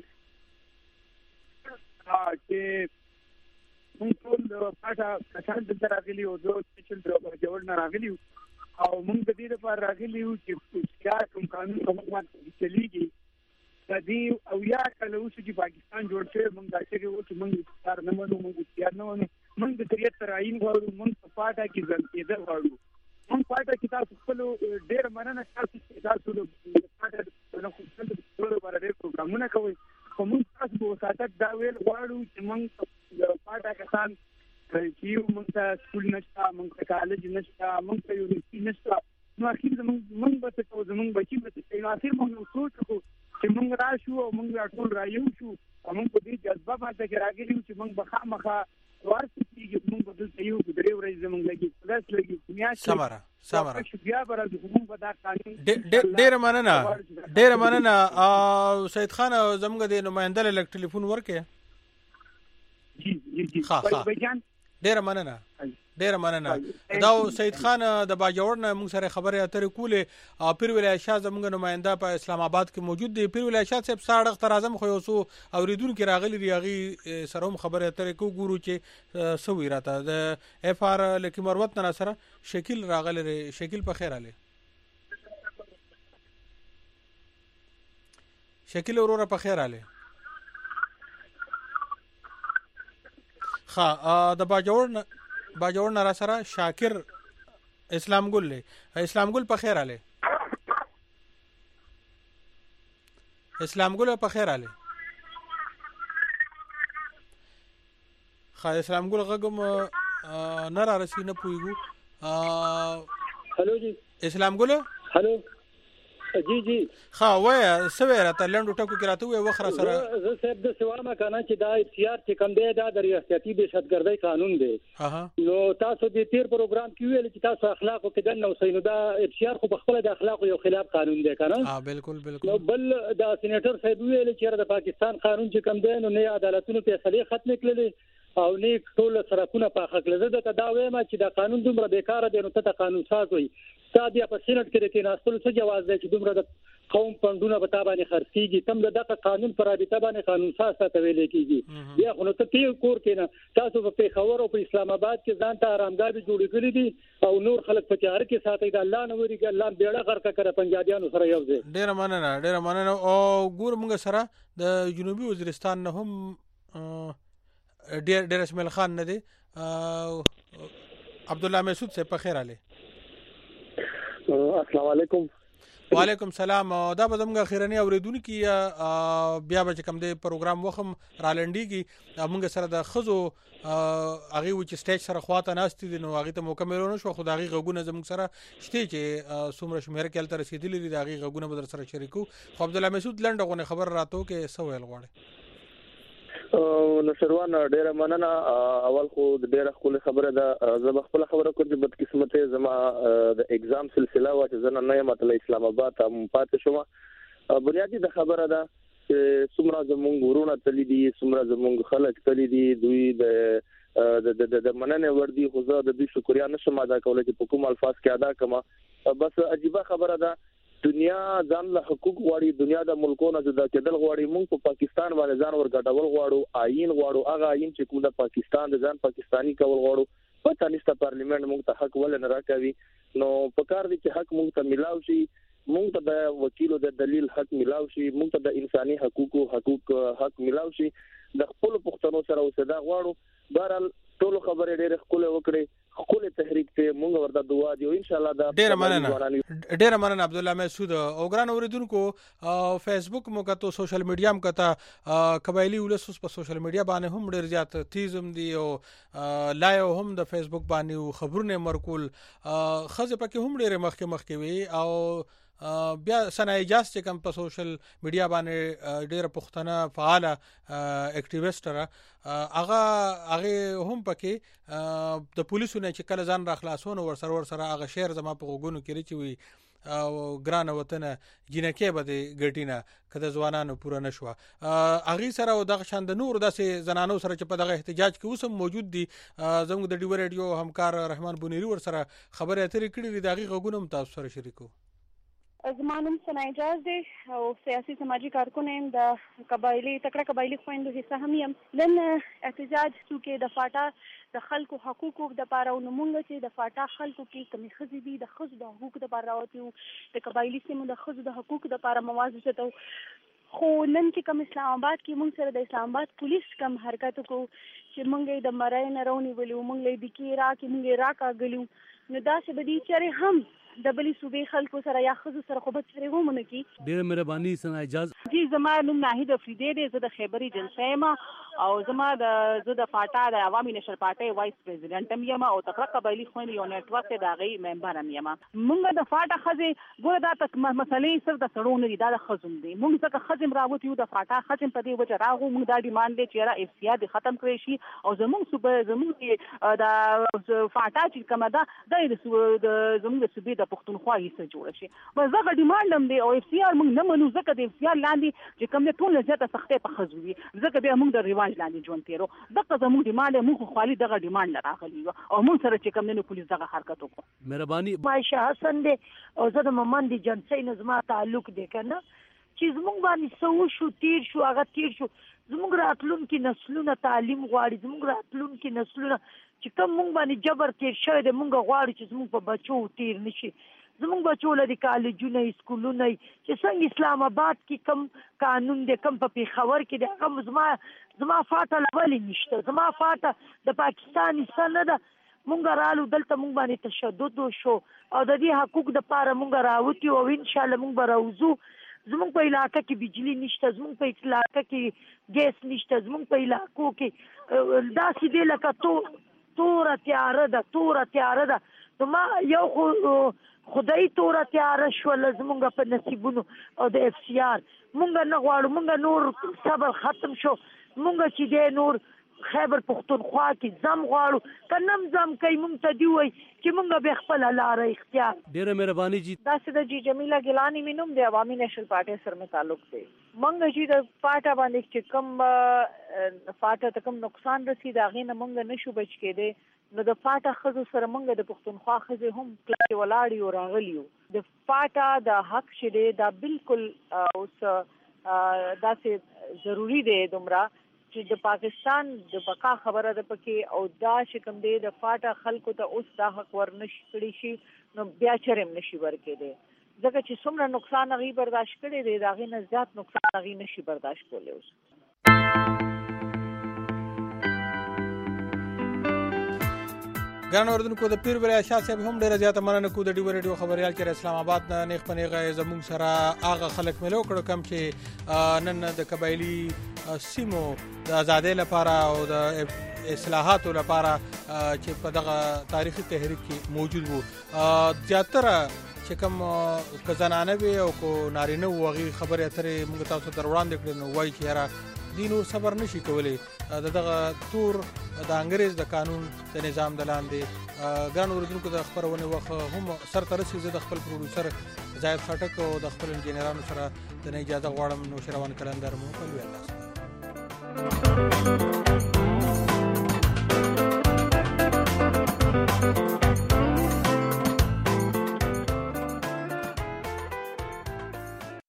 چې موږ ټول پاټه کسان دلته راغلي یو دوه چې جوړ نه راغلي او موږ دې د لپاره راغلي یو چې چې کوم قانون کوم باندې چلیږي د دې او یا کله اوس چې پاکستان جوړ شي موږ دا چې وو چې موږ کار نه منو موږ تیار نه ونو موږ د شریعت راین غواړو موږ په پاټه کې ځل کېده غواړو موږ پاټه کې تاسو خپل ډېر مننه تاسو تاسو د پاټه نو خپل د ټول باندې پروګرامونه کوي کوم تاسو په ساتک دا ویل غواړو چې موږ پاټه کسان چې موږ ته سکول نشته موږ ته کالج نشته موږ ته یونیورسيټي نشته نو اخر موږ موږ به څه کوو موږ بچي به څه نو اخر موږ سوچ وکړو چې موږ راشو او موږ ټول رایو شو موږ په دې جذبه باندې راغلي چې موږ بخامخه ورته کیږي موږ په دې یو درې ورځې موږ لګي پلاس لګي دنیا سمره سمره بیا برابر موږ په دا قانون ډېر مننه ډېر مننه سید خان زموږ د نمائنده له ټلیفون ورکه جی جی جی ډېر مننه ډېر مننه دا سید خان د باجوړ نه موږ سره خبرې اترې کولې پیر ولایت شاه زموږ نمائنده په اسلام آباد کې موجود دی. پیر ولایت شاه صاحب ساړه تر اعظم خو یو سو اوریدونکو راغلي ریاغي سره هم خبرې اترې کو ګورو چې سوي راته د اف ار لکه مروت نه سره شکل راغلی شکل په خیر आले شکل وروره په خیر आले ها د باجوړ باجوړ نرا سره شاکر اسلام ګل له اسلام ګل په خیر आले اسلام ګل په خیر आले خا اسلام ګل غږم نه را رسې نه پويګو هالو جی اسلام ګل هالو جی جی خا وای سویره ته لندو ټکو کې راته وای وخره سره زه صاحب د سوامه کنه چې دا اختیار چې کم دی دا د ریاستي دهشتګردۍ قانون دی نو تاسو د تیر پروګرام کې ویل چې تاسو اخلاقو کې دنه وسینو دا اختیار خو بخپل د اخلاقو یو خلاف قانون دی کنه ها بالکل بالکل نو بل د سېنیټر صاحب ویل چې د پاکستان قانون چې کم دی نو نه عدالتونو فیصله ختم کړل او نه ټول سرکونه په حق لزه د تداوی ما چې د قانون دومره بیکاره دی نو ته قانون ساز وي ساده په سېنات کې کې ناستل څه جواز دی چې دومره د قوم پندونه په تابانه خرڅيږي تم دغه قانون پر رابطه باندې قانون ساز ته ویل کېږي بیا خو نو ته یو کور کې نه تاسو په خبر او په اسلام آباد کې ځان ته آرامګاه جوړ کړی دي او نور خلک په تیار کې ساتي د الله نوري کې الله بیړه غرقه کړه پنجابیانو سره یو ځای ډیر مننه ډیر مننه او ګور موږ سره د جنوبي وزیرستان نه هم ډیر ډیر اسماعیل خان نه دی عبد الله مسعود سے په خیر आले السلام علیکم وعلیکم سلام دا به زموږ خیرنی اوریدونکو بیا به کوم دی پروګرام وخم رالندېږي موږ سره د خزو هغه و چې سټیج سره خواته ناشتي دي نو هغه ته مکملونه شو خدای غوګونه زموږ سره شته چې څومره شمیر کې تل رسیدلې دي هغه غوګونه به در سره شریکو خو عبد الله مسعود لنډغونه خبر راتو کې سوال غواړي نو شروان ډیره مننه اول خو ډیره خپل خبره ده زه خپل خبره کوم چې بد قسمته زما د اگزام سلسله وا چې زنه نه مطلب اسلام آباد هم پاتې شوم بنیادی د خبره ده چې څومره زمونږ ورونه تللی دي څومره زمونږ خلک تللی دي دوی د د د د مننه وردی خو زه د دې شکریا نشم ادا کولای چې په کوم الفاظ کې ادا کما بس عجیبه خبره ده دنیا ځان له حقوق غواړي دنیا د ملکونو جدا کېدل غواړي موږ په پاکستان باندې ځان ورګټول غواړو آئین غواړو هغه آئین چې کوم د پاکستان د ځان پاکستانی کول غواړو پته نشته پارلیمنت موږ ته حق ول نه راکوي نو په کار دي چې حق موږ ته ملاو شي موږ ته د وکیلو د دلیل حق ملاو شي موږ ته د انساني حقوقو حقوق حق ملاو شي د خپل پښتنو سره اوسېدا غواړو بهرحال ټول خبرې ډېر خپل وکړي خپل تحریک ته موږ ورته دعا دی او ان شاء الله دا ډېر مننه ډېر مننه عبد الله مسعود او ګران اوریدونکو فیسبوک مو کته سوشل میډیا مو کته قبایلی ولس په سوشل میډیا باندې هم ډېر زیات تیزم دی او لایو هم د فیسبوک باندې خبرونه مرکول خزه پکې هم ډېر مخکې مخکې وي او بیا سنا اجازه چې کوم په سوشل میډیا باندې ډېر پښتنه فعال اکټیویسټ را هغه هغه هم پکې د پولیسو نه چې کله ځان را خلاصون ور سره ور سره هغه شهر زما په غوګونو کې لري وي او ګران وطن جنکه به د ګټینه کده ځوانانو پوره نشو اغه سره او دغه شاند نور داسې زنانو سره چې په دغه احتجاج کې اوسم موجود دي زموږ د ډیو ریډیو همکار رحمان بونیری ور سره خبره اترې کړې دي دغه غوګونو تاسو سره شریکو زمانم سنایجاز دی او سیاسي سماجی کارکون هم د قبایلی تکړه قبایلی خويندو حصہ هم یم نن احتجاج چې د فاټا د خلکو حقوقو د پاره او نمونږ چې د فاټا خلکو کې کمی خزي دي د خزو د حقوق د پاره راوتیو د قبایلی سیمو د خزو د حقوق د پاره موازنه ته خو نن چې کوم اسلام آباد کې مونږ سره د اسلام آباد پولیس کم حرکت کو چې مونږ د مړای نه رونی ولو مونږ د کی را کې مونږ را کا غلو نو دا څه بدی چې هم د بلی صوبې خلکو سره یا خزو سره خو به سره ومنه کی ډېر مهرباني سنا اجازه جی زما نوم ناهید افریدی دی زه د خیبري جلسه ما او زما د زه د فاټا د عوامي نشر پارټي وایس پریزیډنټ هم یم او تکړه قبایلی خويندو یو نیټورک د هغه ممبر هم یم مونږ د فاټا خزه ګوره دا تک مسلې سر د سړو نه دي دا د خزم دي مونږ څنګه خزم راوتی یو د فاټا خزم په دې وجه راغو مونږ دا ډیماند دي چې را اف سی آر ختم کړی شي او زمونږ صوبه زمونږ د فاټا چې کومه ده د زمونږ د صوبې د پښتونخوا حصہ جوړ شي بس دا ډیماند هم دی او اف سی آر مونږ نه منو ځکه د اف سی آر لاندې چې کوم نه ټول زیاته سختې په خزوي ځکه به موږ د ریواج لاندې ژوند تیرو دغه زموږ ډیماند موږ خالي دغه ډیماند راغلی او موږ سره چې کوم نه پولیس دغه حرکت وکړو مهرباني مایشه حسن دی او زه د ممن دي جنسي نظم تعلق دی کنه چې زموږ باندې سو شو تیر شو هغه تیر شو زموږ راتلونکي نسلونه تعلیم غواړي زموږ راتلونکي نسلونه چې کوم موږ باندې جبر تیر شوی دی موږ غواړو چې زموږ په بچو تیر نشي زموږ بچو لري کالجونه سکولونه چې څنګه اسلام آباد کې کم قانون دی کم په پیښور کې دی هغه زما زما فاټه لولې نشته زما فاټه د پاکستان سره ده مونږ رالو دلته مونږ باندې تشدد وشو او د دې حقوق د پاره مونږ راوتی او ان شاء الله مونږ به راوځو زموږ په علاقې کې بجلی نشته زموږ په علاقې کې ګیس نشته زموږ په علاقو کې داسې دی لکه تو تور تیاره ده تور تیاره ده نو ما یو خو خدای تور تیاره شو زموږ په نصیبونو او د اف سی آر مونږ نه غواړو مونږ نور صبر ختم شو مونږ چې دی نور خیبر پختونخوا کې زم غواړو کنم زم کوي مونږ ته دی وای چې مونږ به خپل لار اختیار ډیره مهرباني جی دا سده جی جمیله ګیلانی مینوم د عوامي نېشنل پارټي سره مې تعلق دی مونږ چې د پاټا باندې چې کوم فاټا ته کوم نقصان رسید هغه نه مونږ نشو بچ کېده نو د فاټا خزو سره مونږ د پښتونخوا خزه هم کله ولاړی او راغلیو د فاټا د حق شې دا بالکل اوس داسې ضروری دی دومره چې د پاکستان د بقا خبره ده پکې او دا شکم دی د فاټا خلکو ته اوس دا حق ورنشي کړی شي نو بیا چرېم نشي ورکې دی ځکه چې څومره نقصان هغه برداشت کړي دی دا غي نه زیات نقصان هغه نشي برداشت کولی اوس ګران اوردونکو د پیر ویل شاه صاحب هم ډیره زیاته مننه کو د ډیو ریډیو خبريال کې اسلام آباد نه نیخ پنیغه زموږ سره اغه خلک ملو کړو کم چې نن د قبایلی سیمو د ازادۍ لپاره او د اصلاحاتو لپاره چې په دغه تاریخي تحریک کې موجود وو زیاتره چې کوم کزنانه وي او کو نارینه وغي خبره اترې موږ تاسو در وړاندې کړو نو وایي چې را دینو صبر نشي کولی دغه تور د انګريز د قانون د نظام د لاندې ګران اوردونکو د خبرونه وخت هم سر ترسي زه د خپل پروډوسر زاید خټک او د خپل انجنیرانو سره د اجازه غواړم نو شروان کلندر مو په ویل